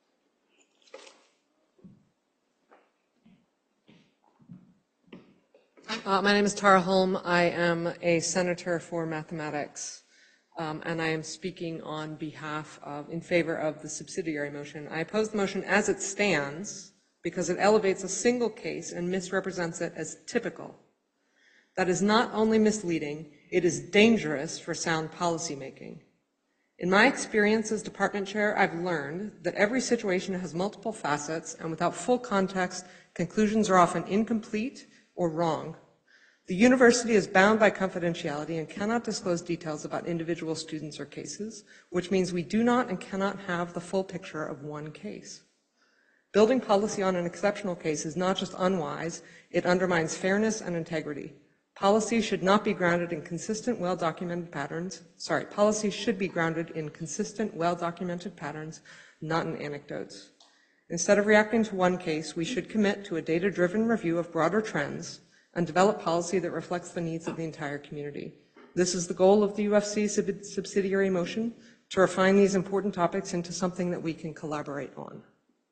My name is Tara Holm. I am a senator for mathematics, and I am speaking on behalf of, in favor of the subsidiary motion. I oppose the motion as it stands because it elevates a single case and misrepresents it as typical. That is not only misleading, it is dangerous for sound policymaking. In my experience as department chair, I've learned that every situation has multiple facets, and without full context, conclusions are often incomplete or wrong. The university is bound by confidentiality and cannot disclose details about individual students or cases, which means we do not and cannot have the full picture of one case. Building policy on an exceptional case is not just unwise, it undermines fairness and integrity. Policy should not be grounded in consistent, well-documented patterns. Policy should be grounded in consistent, well-documented patterns, not in anecdotes. Instead of reacting to one case, we should commit to a data-driven review of broader trends and develop policy that reflects the needs of the entire community. This is the goal of the UFC subsidiary motion, to refine these important topics into something that we can collaborate on.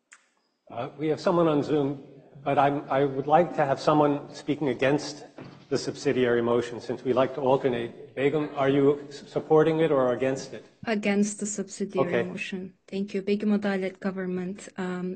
We have someone on Zoom, but I would like to have someone speaking against the subsidiary motion, since we like to alternate. Begum, are you supporting it or against it? Against the subsidiary motion. Thank you. Begum Adalet government.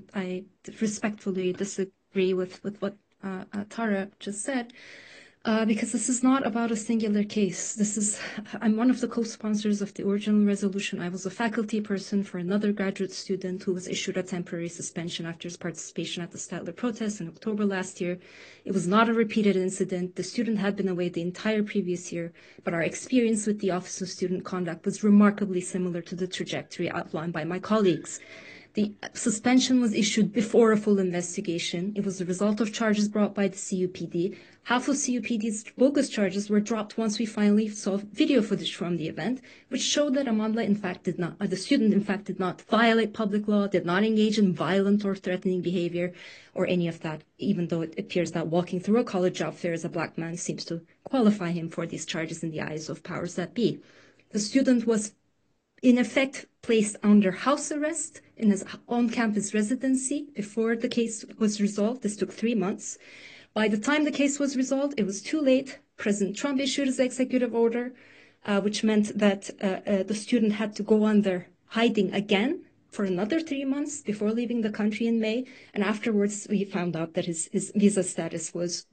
I respectfully disagree with what Tara just said, because this is not about a singular case. I'm one of the co-sponsors of the original resolution. I was a faculty person for another graduate student who was issued a temporary suspension after his participation at the Statler protest in October last year. It was not a repeated incident. The student had been away the entire previous year, but our experience with the Office of Student Conduct was remarkably similar to the trajectory outlined by my colleagues. The suspension was issued before a full investigation. It was the result of charges brought by the CUPD. Half of CUPD's bogus charges were dropped once we finally saw video footage from the event, which showed that Amandla the student in fact did not violate public law, did not engage in violent or threatening behavior, or any of that, even though it appears that walking through a college job fair as a black man seems to qualify him for these charges in the eyes of powers that be. The student was in effect placed under house arrest in his on-campus residency before the case was resolved. This took 3 months. By the time the case was resolved, it was too late. President Trump issued his executive order, which meant that the student had to go under hiding again for another 3 months before leaving the country in May. And afterwards, we found out that his visa status was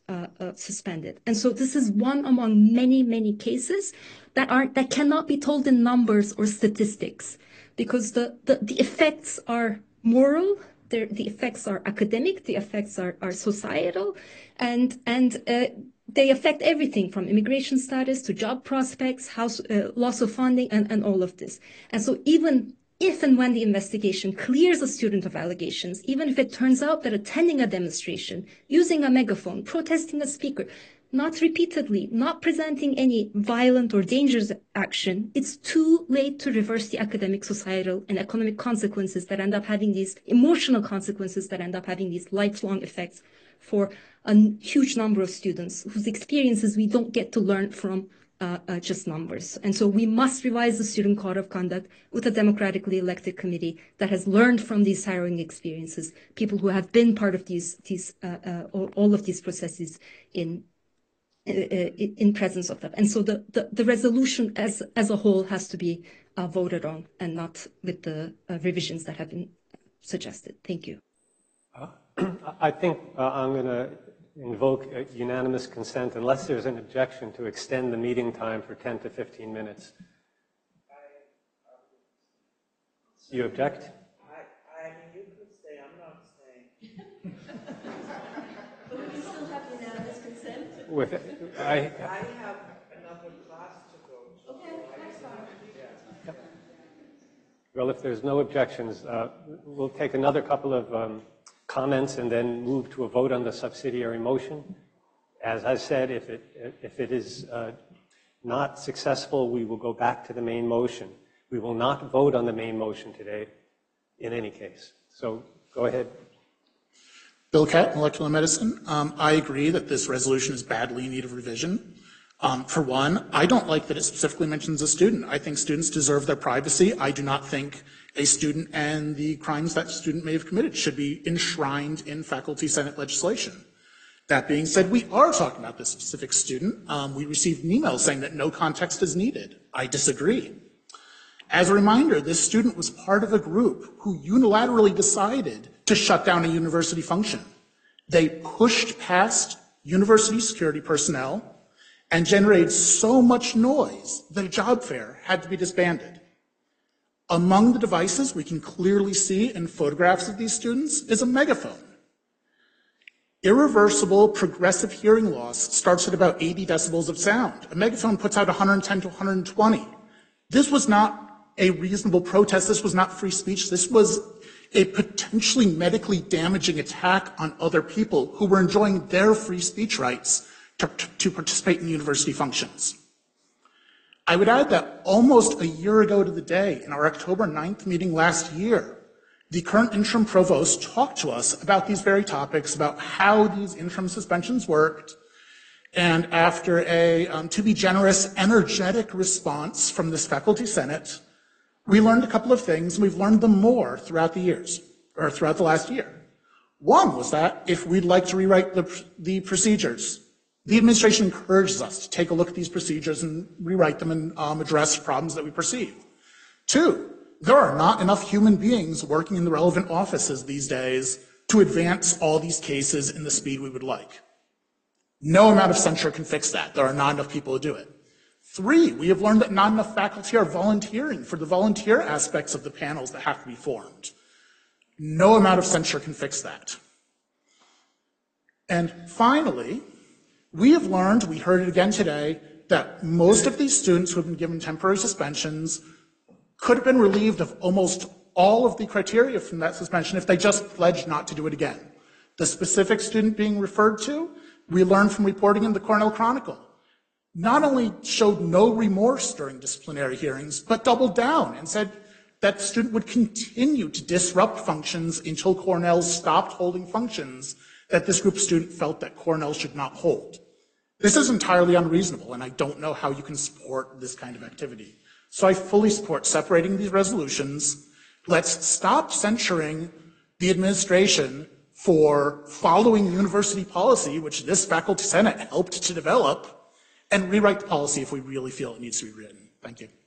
suspended. And so this is one among many, many cases that cannot be told in numbers or statistics, because the effects are moral, the effects are academic, the effects are societal, and they affect everything from immigration status to job prospects, loss of funding, and all of this. And so even if and when the investigation clears a student of allegations, even if it turns out that attending a demonstration, using a megaphone, protesting a speaker, not repeatedly, not presenting any violent or dangerous action, it's too late to reverse the academic, societal, and economic consequences that end up having these emotional consequences that end up having these lifelong effects for a huge number of students whose experiences we don't get to learn from just numbers. And so we must revise the Student Code of Conduct with a democratically elected committee that has learned from these harrowing experiences, people who have been part of all of these processes in presence of them. And so the resolution as a whole has to be voted on and not with the revisions that have been suggested. Thank you. I think I'm going to invoke unanimous consent unless there's an objection to extend the meeting time for 10 to 15 minutes. You object? I mean, you could stay, I'm not staying. But we still have unanimous consent? I have another class to go to. Okay, that's fine. Yeah. Well, if there's no objections, we'll take another couple of comments and then move to a vote on the subsidiary motion. As I said, if it is not successful, we will go back to the main motion. We will not vote on the main motion today in any case. So go ahead. Bill Catt, Molecular Medicine. I agree that this resolution is badly in need of revision. For one, I don't like that it specifically mentions a student. I think students deserve their privacy. I do not think a student and the crimes that student may have committed should be enshrined in faculty senate legislation. That being said, we are talking about this specific student. We received an email saying that no context is needed. I disagree. As a reminder, this student was part of a group who unilaterally decided to shut down a university function. They pushed past university security personnel and generated so much noise that a job fair had to be disbanded. Among the devices we can clearly see in photographs of these students is a megaphone. Irreversible progressive hearing loss starts at about 80 decibels of sound. A megaphone puts out 110 to 120. This was not a reasonable protest. This was not free speech. This was a potentially medically damaging attack on other people who were enjoying their free speech rights to participate in university functions. I would add that almost a year ago to the day, in our October 9th meeting last year, the current interim provost talked to us about these very topics, about how these interim suspensions worked, and after a, to be generous, energetic response from this faculty senate, we learned a couple of things, and we've learned them more throughout the years, or throughout the last year. One was that if we'd like to rewrite the procedures, the administration encourages us to take a look at these procedures and rewrite them and address problems that we perceive. Two, there are not enough human beings working in the relevant offices these days to advance all these cases in the speed we would like. No amount of censure can fix that. There are not enough people to do it. Three, we have learned that not enough faculty are volunteering for the volunteer aspects of the panels that have to be formed. No amount of censure can fix that. And finally, we have learned, we heard it again today, that most of these students who have been given temporary suspensions could have been relieved of almost all of the criteria from that suspension if they just pledged not to do it again. The specific student being referred to, we learned from reporting in the Cornell Chronicle, not only showed no remorse during disciplinary hearings, but doubled down and said that the student would continue to disrupt functions until Cornell stopped holding functions that this group of students felt that Cornell should not hold. This is entirely unreasonable, and I don't know how you can support this kind of activity. So I fully support separating these resolutions. Let's stop censuring the administration for following university policy, which this faculty senate helped to develop, and rewrite the policy if we really feel it needs to be written. Thank you.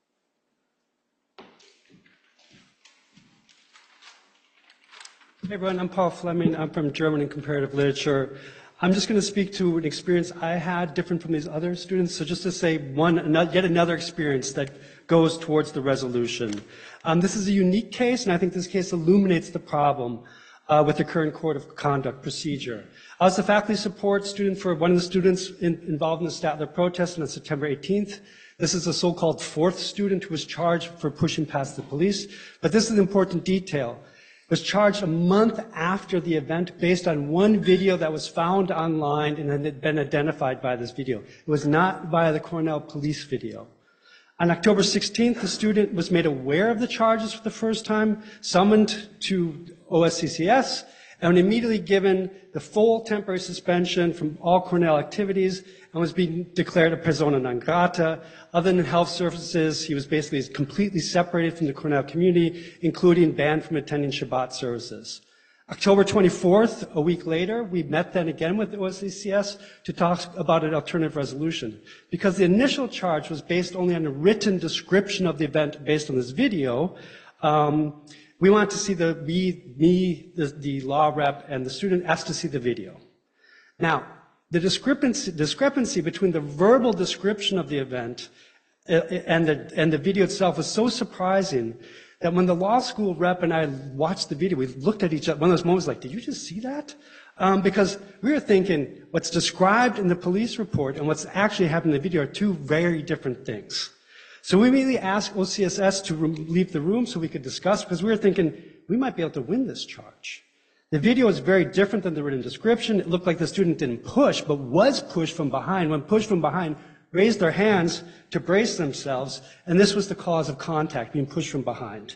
Hey everyone, I'm Paul Fleming. I'm from German and Comparative Literature. I'm just going to speak to an experience I had different from these other students. So just to say yet another experience that goes towards the resolution. This is a unique case, and I think this case illuminates the problem with the current Code of Conduct procedure. I was the faculty support student for one of the students involved in the Statler protest on September 18th. This is a so-called fourth student who was charged for pushing past the police. But this is an important detail. Was charged a month after the event based on one video that was found online and had been identified by this video. It was not via the Cornell police video. On October 16th, the student was made aware of the charges for the first time, summoned to OSCCS, and immediately given the full temporary suspension from all Cornell activities and was being declared a persona non grata. Other than health services, he was basically completely separated from the Cornell community, including banned from attending Shabbat services. October 24th, a week later, we met then again with the OSCCS to talk about an alternative resolution. Because the initial charge was based only on a written description of the event based on this video, we wanted to see the law rep and the student asked to see the video. Now, the discrepancy between the verbal description of the event and the video itself was so surprising that when the law school rep and I watched the video, we looked at each other, one of those moments like, did you just see that? Because we were thinking what's described in the police report and what's actually happened in the video are two very different things. So we immediately asked OCSS to leave the room so we could discuss, because we were thinking we might be able to win this charge. The video is very different than the written description. It looked like the student didn't push, but was pushed from behind. When pushed from behind, raised their hands to brace themselves, and this was the cause of contact, being pushed from behind.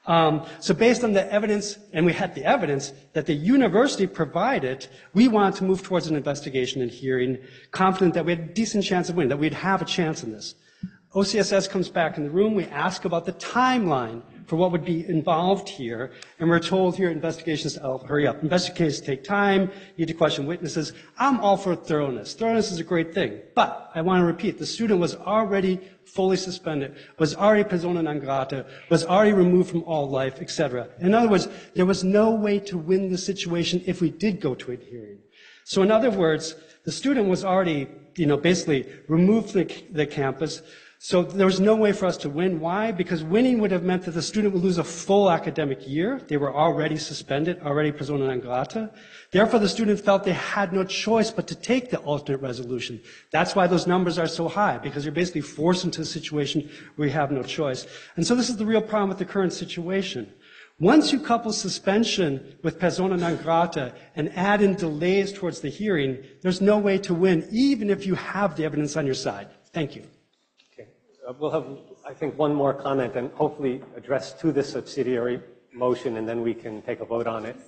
So based on the evidence, and we had the evidence that the university provided, we wanted to move towards an investigation and hearing, confident that we had a decent chance of winning, that we'd have a chance in this. OCSS comes back in the room, we ask about the timeline for what would be involved here, and we're told here investigations, hurry up, investigations take time, you need to question witnesses. I'm all for thoroughness. Thoroughness is a great thing, but I want to repeat, the student was already fully suspended, was already persona non grata, was already removed from all life, etc. In other words, there was no way to win the situation if we did go to a hearing. So in other words, the student was already, basically removed from the campus. So there was no way for us to win. Why? Because winning would have meant that the student would lose a full academic year. They were already suspended, already persona non grata. Therefore, the student felt they had no choice but to take the alternate resolution. That's why those numbers are so high, because you're basically forced into a situation where you have no choice. And so this is the real problem with the current situation. Once you couple suspension with persona non grata and add in delays towards the hearing, there's no way to win, even if you have the evidence on your side. Thank you. We'll have, I think, one more comment and hopefully address to the subsidiary motion, and then we can take a vote on it.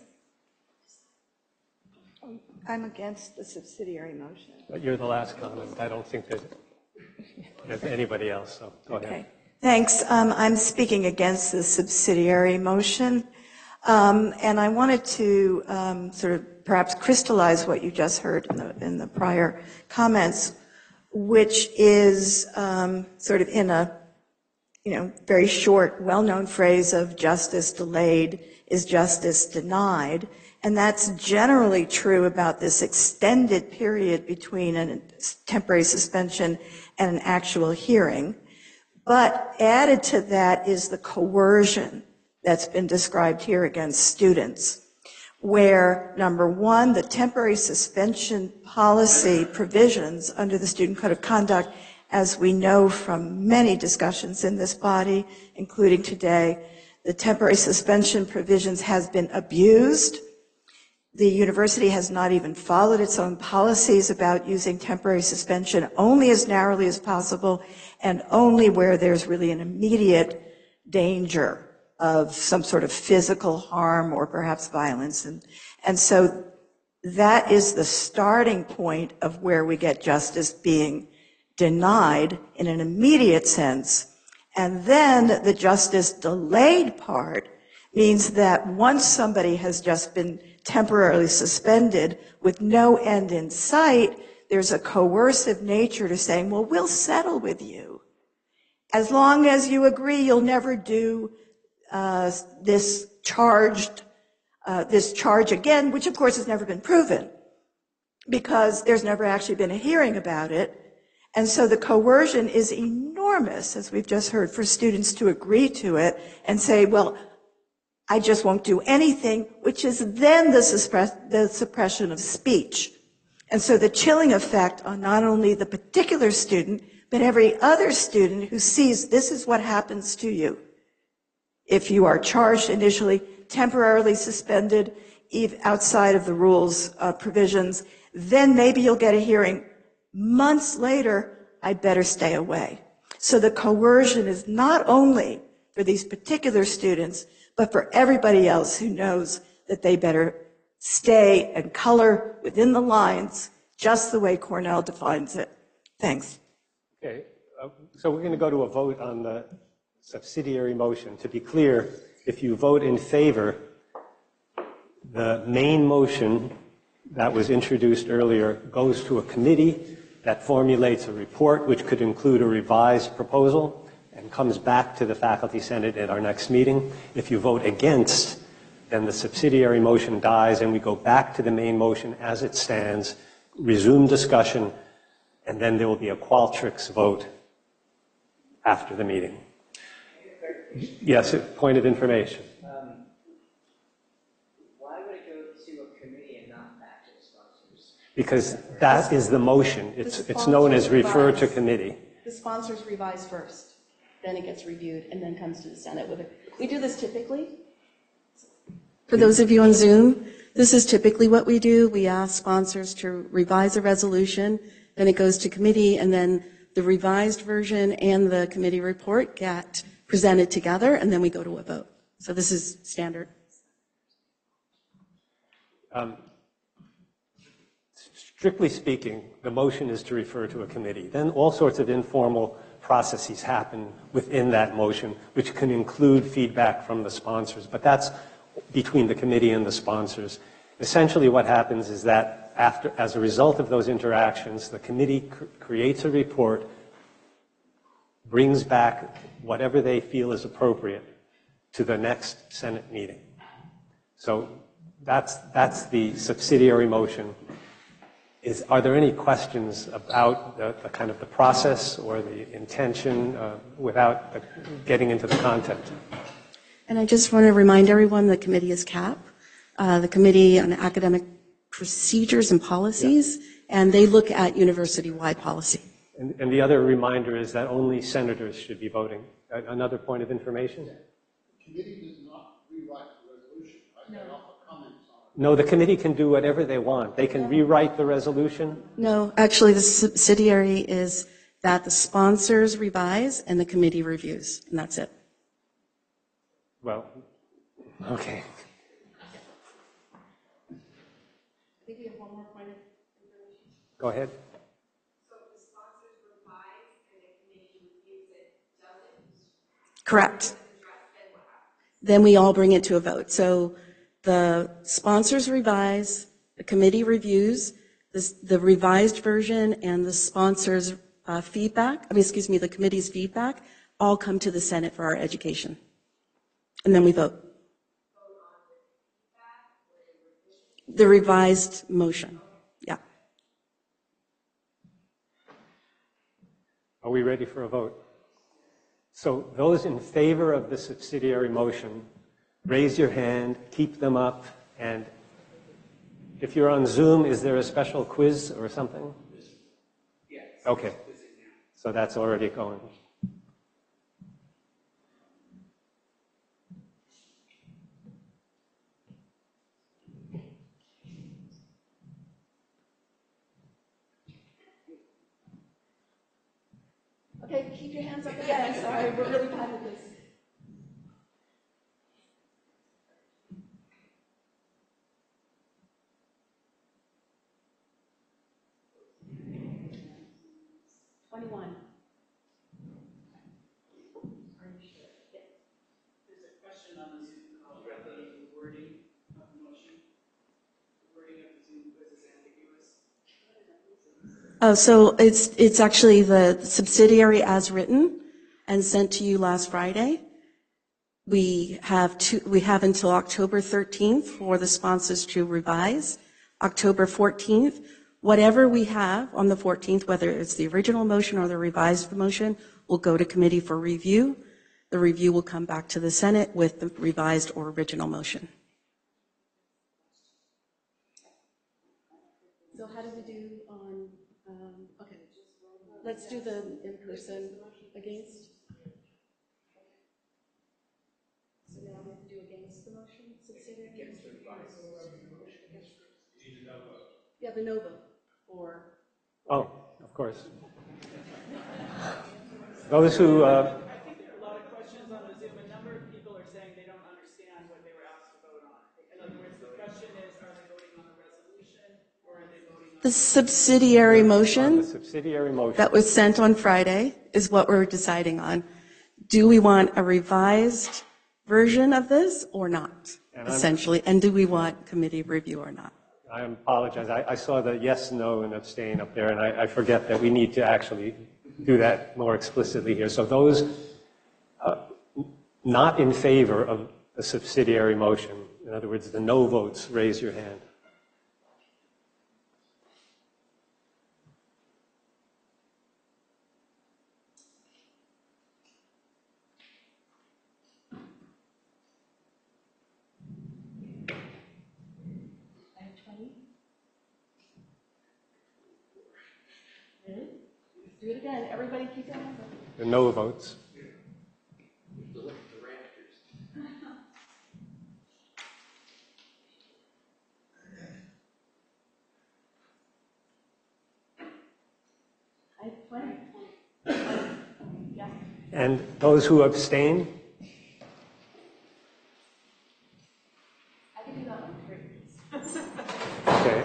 I'm against the subsidiary motion. But you're the last comment. I don't think that there's anybody else, so go ahead. Thanks. I'm speaking against the subsidiary motion. And I wanted to sort of perhaps crystallize what you just heard in the prior comments, which is sort of in a very short, well-known phrase of justice delayed is justice denied. And that's generally true about this extended period between a temporary suspension and an actual hearing. But added to that is the coercion that's been described here against students, where, number one, the temporary suspension policy provisions under the Student Code of Conduct, as we know from many discussions in this body, including today, the temporary suspension provisions has been abused. The university has not even followed its own policies about using temporary suspension only as narrowly as possible and only where there's really an immediate danger of some sort of physical harm or perhaps violence. And so that is the starting point of where we get justice being denied in an immediate sense. And then the justice delayed part means that once somebody has just been temporarily suspended with no end in sight, there's a coercive nature to saying, well, we'll settle with you. As long as you agree you'll never do this charge again, which of course has never been proven because there's never actually been a hearing about it. And so the coercion is enormous, as we've just heard, for students to agree to it and say, well, I just won't do anything, which is then the suppression of speech. And so the chilling effect on not only the particular student, but every other student who sees this is what happens to you. If you are charged initially, temporarily suspended, outside of the rules provisions, then maybe you'll get a hearing. Months later, I'd better stay away. So the coercion is not only for these particular students, but for everybody else who knows that they better stay and color within the lines just the way Cornell defines it. Thanks. Okay, so we're going to go to a vote on the subsidiary motion. To be clear, if you vote in favor, the main motion that was introduced earlier goes to a committee that formulates a report, which could include a revised proposal, and comes back to the Faculty Senate at our next meeting. If you vote against, then the subsidiary motion dies, and we go back to the main motion as it stands, resume discussion, and then there will be a Qualtrics vote after the meeting. Yes, a point of information. Why would it go to a committee and not back to the sponsors? Because that is the motion. It's known as refer to committee. The sponsors revise first, then it gets reviewed, and then comes to the Senate with it. We do this typically. For those of you on Zoom, this is typically what we do. We ask sponsors to revise a resolution, then it goes to committee, and then the revised version and the committee report get presented together, and then we go to a vote. So this is standard. Strictly speaking, the motion is to refer to a committee. Then all sorts of informal processes happen within that motion, which can include feedback from the sponsors, but that's between the committee and the sponsors. Essentially what happens is that as a result of those interactions, the committee creates a report, brings back whatever they feel is appropriate to the next Senate meeting. So that's the subsidiary motion. Are there any questions about the kind of the process or the intention without getting into the content? And I just want to remind everyone the committee is CAP, the Committee on Academic Procedures and Policies, and they look at university-wide policy. And the other reminder is that only senators should be voting. Another point of information? The committee does not rewrite the resolution, right? They offer comments on it. No, the committee can do whatever they want. They can rewrite the resolution. No, actually the subsidiary is that the sponsors revise and the committee reviews, and that's it. Well, okay. I think we have one more point of information. Go ahead. Correct. Then we all bring it to a vote. So the sponsors revise, the committee reviews, the revised version and the sponsors' feedback, the committee's feedback, all come to the Senate for our education. And then we vote. The revised motion, yeah. Are we ready for a vote? So those in favor of the subsidiary motion, raise your hand, keep them up, and if you're on Zoom, is there a special quiz or something? Yes. Okay, so that's already going. Okay, keep your hands up again. Sorry, we're really bad at this. There's a question on the Zoom call about the wording of the motion. The wording of the Zoom quiz is ambiguous. Oh, so it's actually the subsidiary as written and sent to you last Friday. We have until October 13th for the sponsors to revise. October 14th, whatever we have on the 14th, whether it's the original motion or the revised motion, will go to committee for review. The review will come back to the Senate with the revised or original motion. So how do we do on, okay, let's do the in-person against. So now we have to do against the motion, subsidiary? Against the revised motion. Yeah, the no vote, or. Oh, of course. Those who... I think there are a lot of questions on the Zoom. A number of people are saying they don't understand what they were asked to vote on. In other words, the question is, are they The subsidiary The motion subsidiary motion. that was sent on Friday is what we're deciding on. Do we want a revised version of this or not, essentially? And do we want committee review or not? I apologize. I saw the yes, no, and abstain up there, and I forget that we need to actually do that more explicitly here. So those not in favor of the subsidiary motion, in other words, the no votes, raise your hand. Do it again. Everybody keep your hand up. The no votes. And those who abstain? I can do that one. Okay.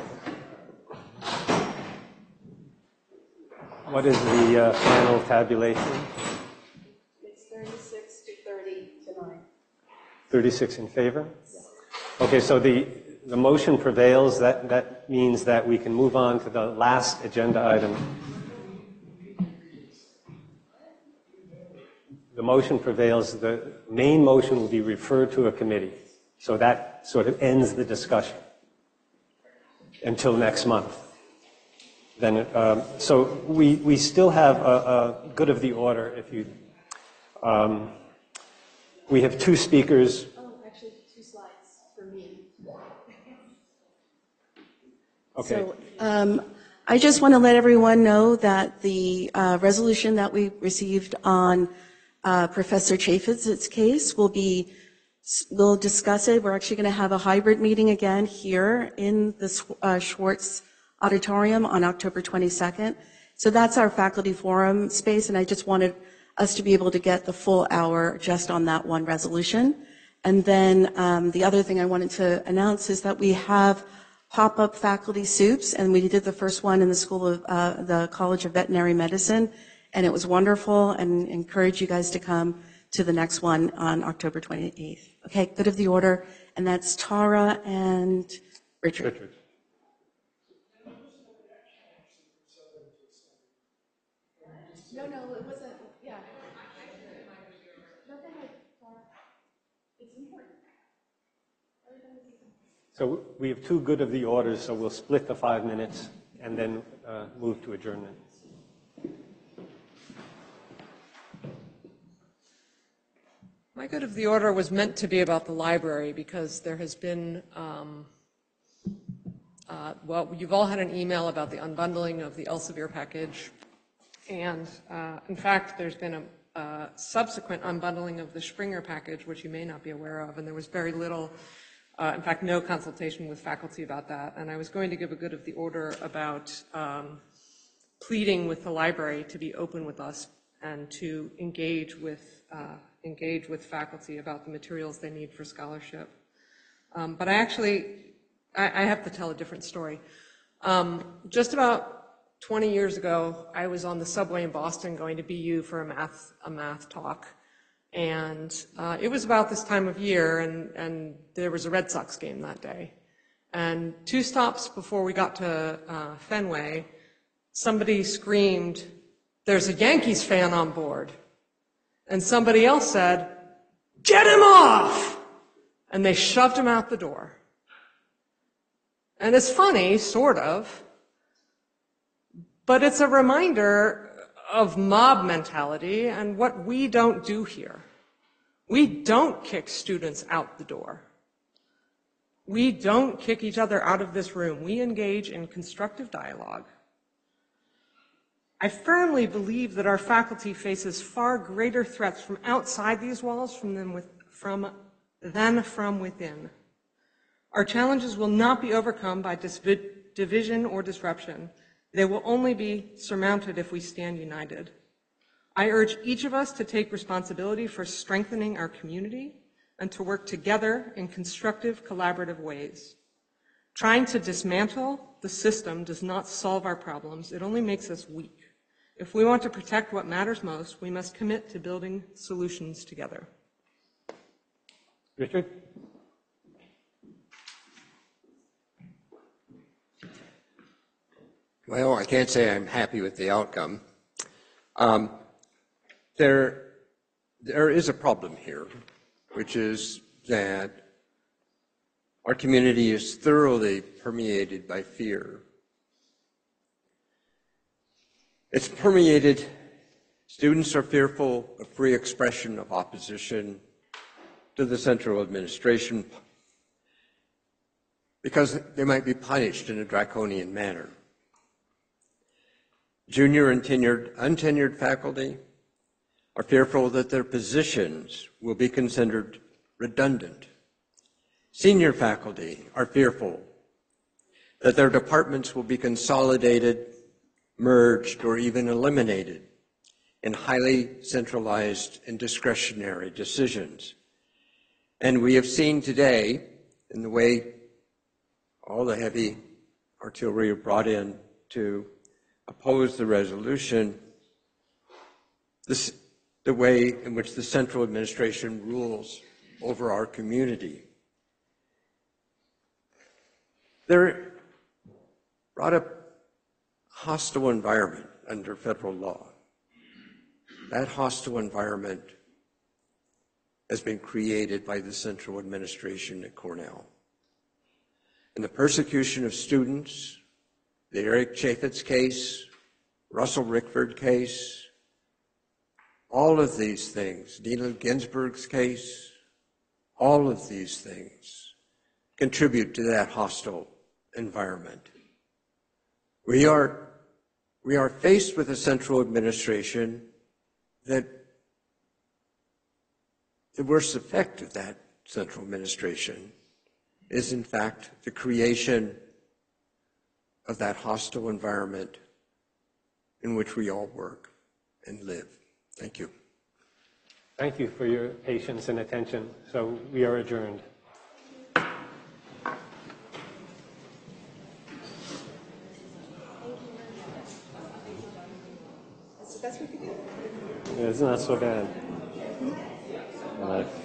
What is the final tabulation? It's 36 to 30 to 9. 36 in favor? Okay, so the motion prevails. That means that we can move on to the last agenda item. The motion prevails. The main motion will be referred to a committee. So that sort of ends the discussion until next month. Then, so we still have a good of the order. If you, we have two speakers. Oh, actually, 2 slides for me. Okay. So, I just want to let everyone know that the resolution that we received on Professor Chaffetz's case we'll discuss it. We're actually going to have a hybrid meeting again here in the Schwartz Auditorium on October 22nd. So that's our faculty forum space, and I just wanted us to be able to get the full hour just on that one resolution. And then the other thing I wanted to announce is that we have pop-up faculty soups, and we did the first one in the the College of Veterinary Medicine, and it was wonderful, and encourage you guys to come to the next one on October 28th. Okay, good of the order, and that's Tara and Richard. No, it wasn't, yeah. No, go ahead, Tara. It's important. So we have two good of the orders, so we'll split the 5 minutes and then move to adjournment. My good of the order was meant to be about the library because there has been, well, you've all had an email about the unbundling of the Elsevier package. And in fact, there's been a subsequent unbundling of the Springer package, which you may not be aware of. And there was very little, in fact, no consultation with faculty about that. And I was going to give a good of the order about pleading with the library to be open with us and to engage with faculty about the materials they need for scholarship. But I have to tell a different story. Just about 20 years ago, I was on the subway in Boston going to BU for a math talk. And it was about this time of year, and there was a Red Sox game that day. And 2 stops before we got to Fenway, somebody screamed, "There's a Yankees fan on board." And somebody else said, "Get him off!" And they shoved him out the door. And it's funny, sort of, but it's a reminder of mob mentality and what we don't do here. We don't kick students out the door. We don't kick each other out of this room. We engage in constructive dialogue. I firmly believe that our faculty faces far greater threats from outside these walls than from within. Our challenges will not be overcome by division or disruption. They will only be surmounted if we stand united. I urge each of us to take responsibility for strengthening our community and to work together in constructive, collaborative ways. Trying to dismantle the system does not solve our problems. It only makes us weak. If we want to protect what matters most, we must commit to building solutions together. Richard? Well, I can't say I'm happy with the outcome. There is a problem here, which is that our community is thoroughly permeated by fear. It's permeated, students are fearful of free expression of opposition to the central administration because they might be punished in a draconian manner. Junior and untenured faculty are fearful that their positions will be considered redundant. Senior faculty are fearful that their departments will be consolidated, merged, or even eliminated in highly centralized and discretionary decisions. And we have seen today, in the way all the heavy artillery are brought in to oppose the resolution, the way in which the central administration rules over our community. They're brought up a hostile environment under federal law. That hostile environment has been created by the central administration at Cornell. And the persecution of students, the Eric Chaffetz case, Russell Rickford case, all of these things, Nina Ginsburg's case, all of these things contribute to that hostile environment. We are faced with a central administration that the worst effect of that central administration is, in fact, the creation of that hostile environment in which we all work and live. Thank you. Thank you for your patience and attention. So we are adjourned. That's what you do. Yeah, it's not so bad.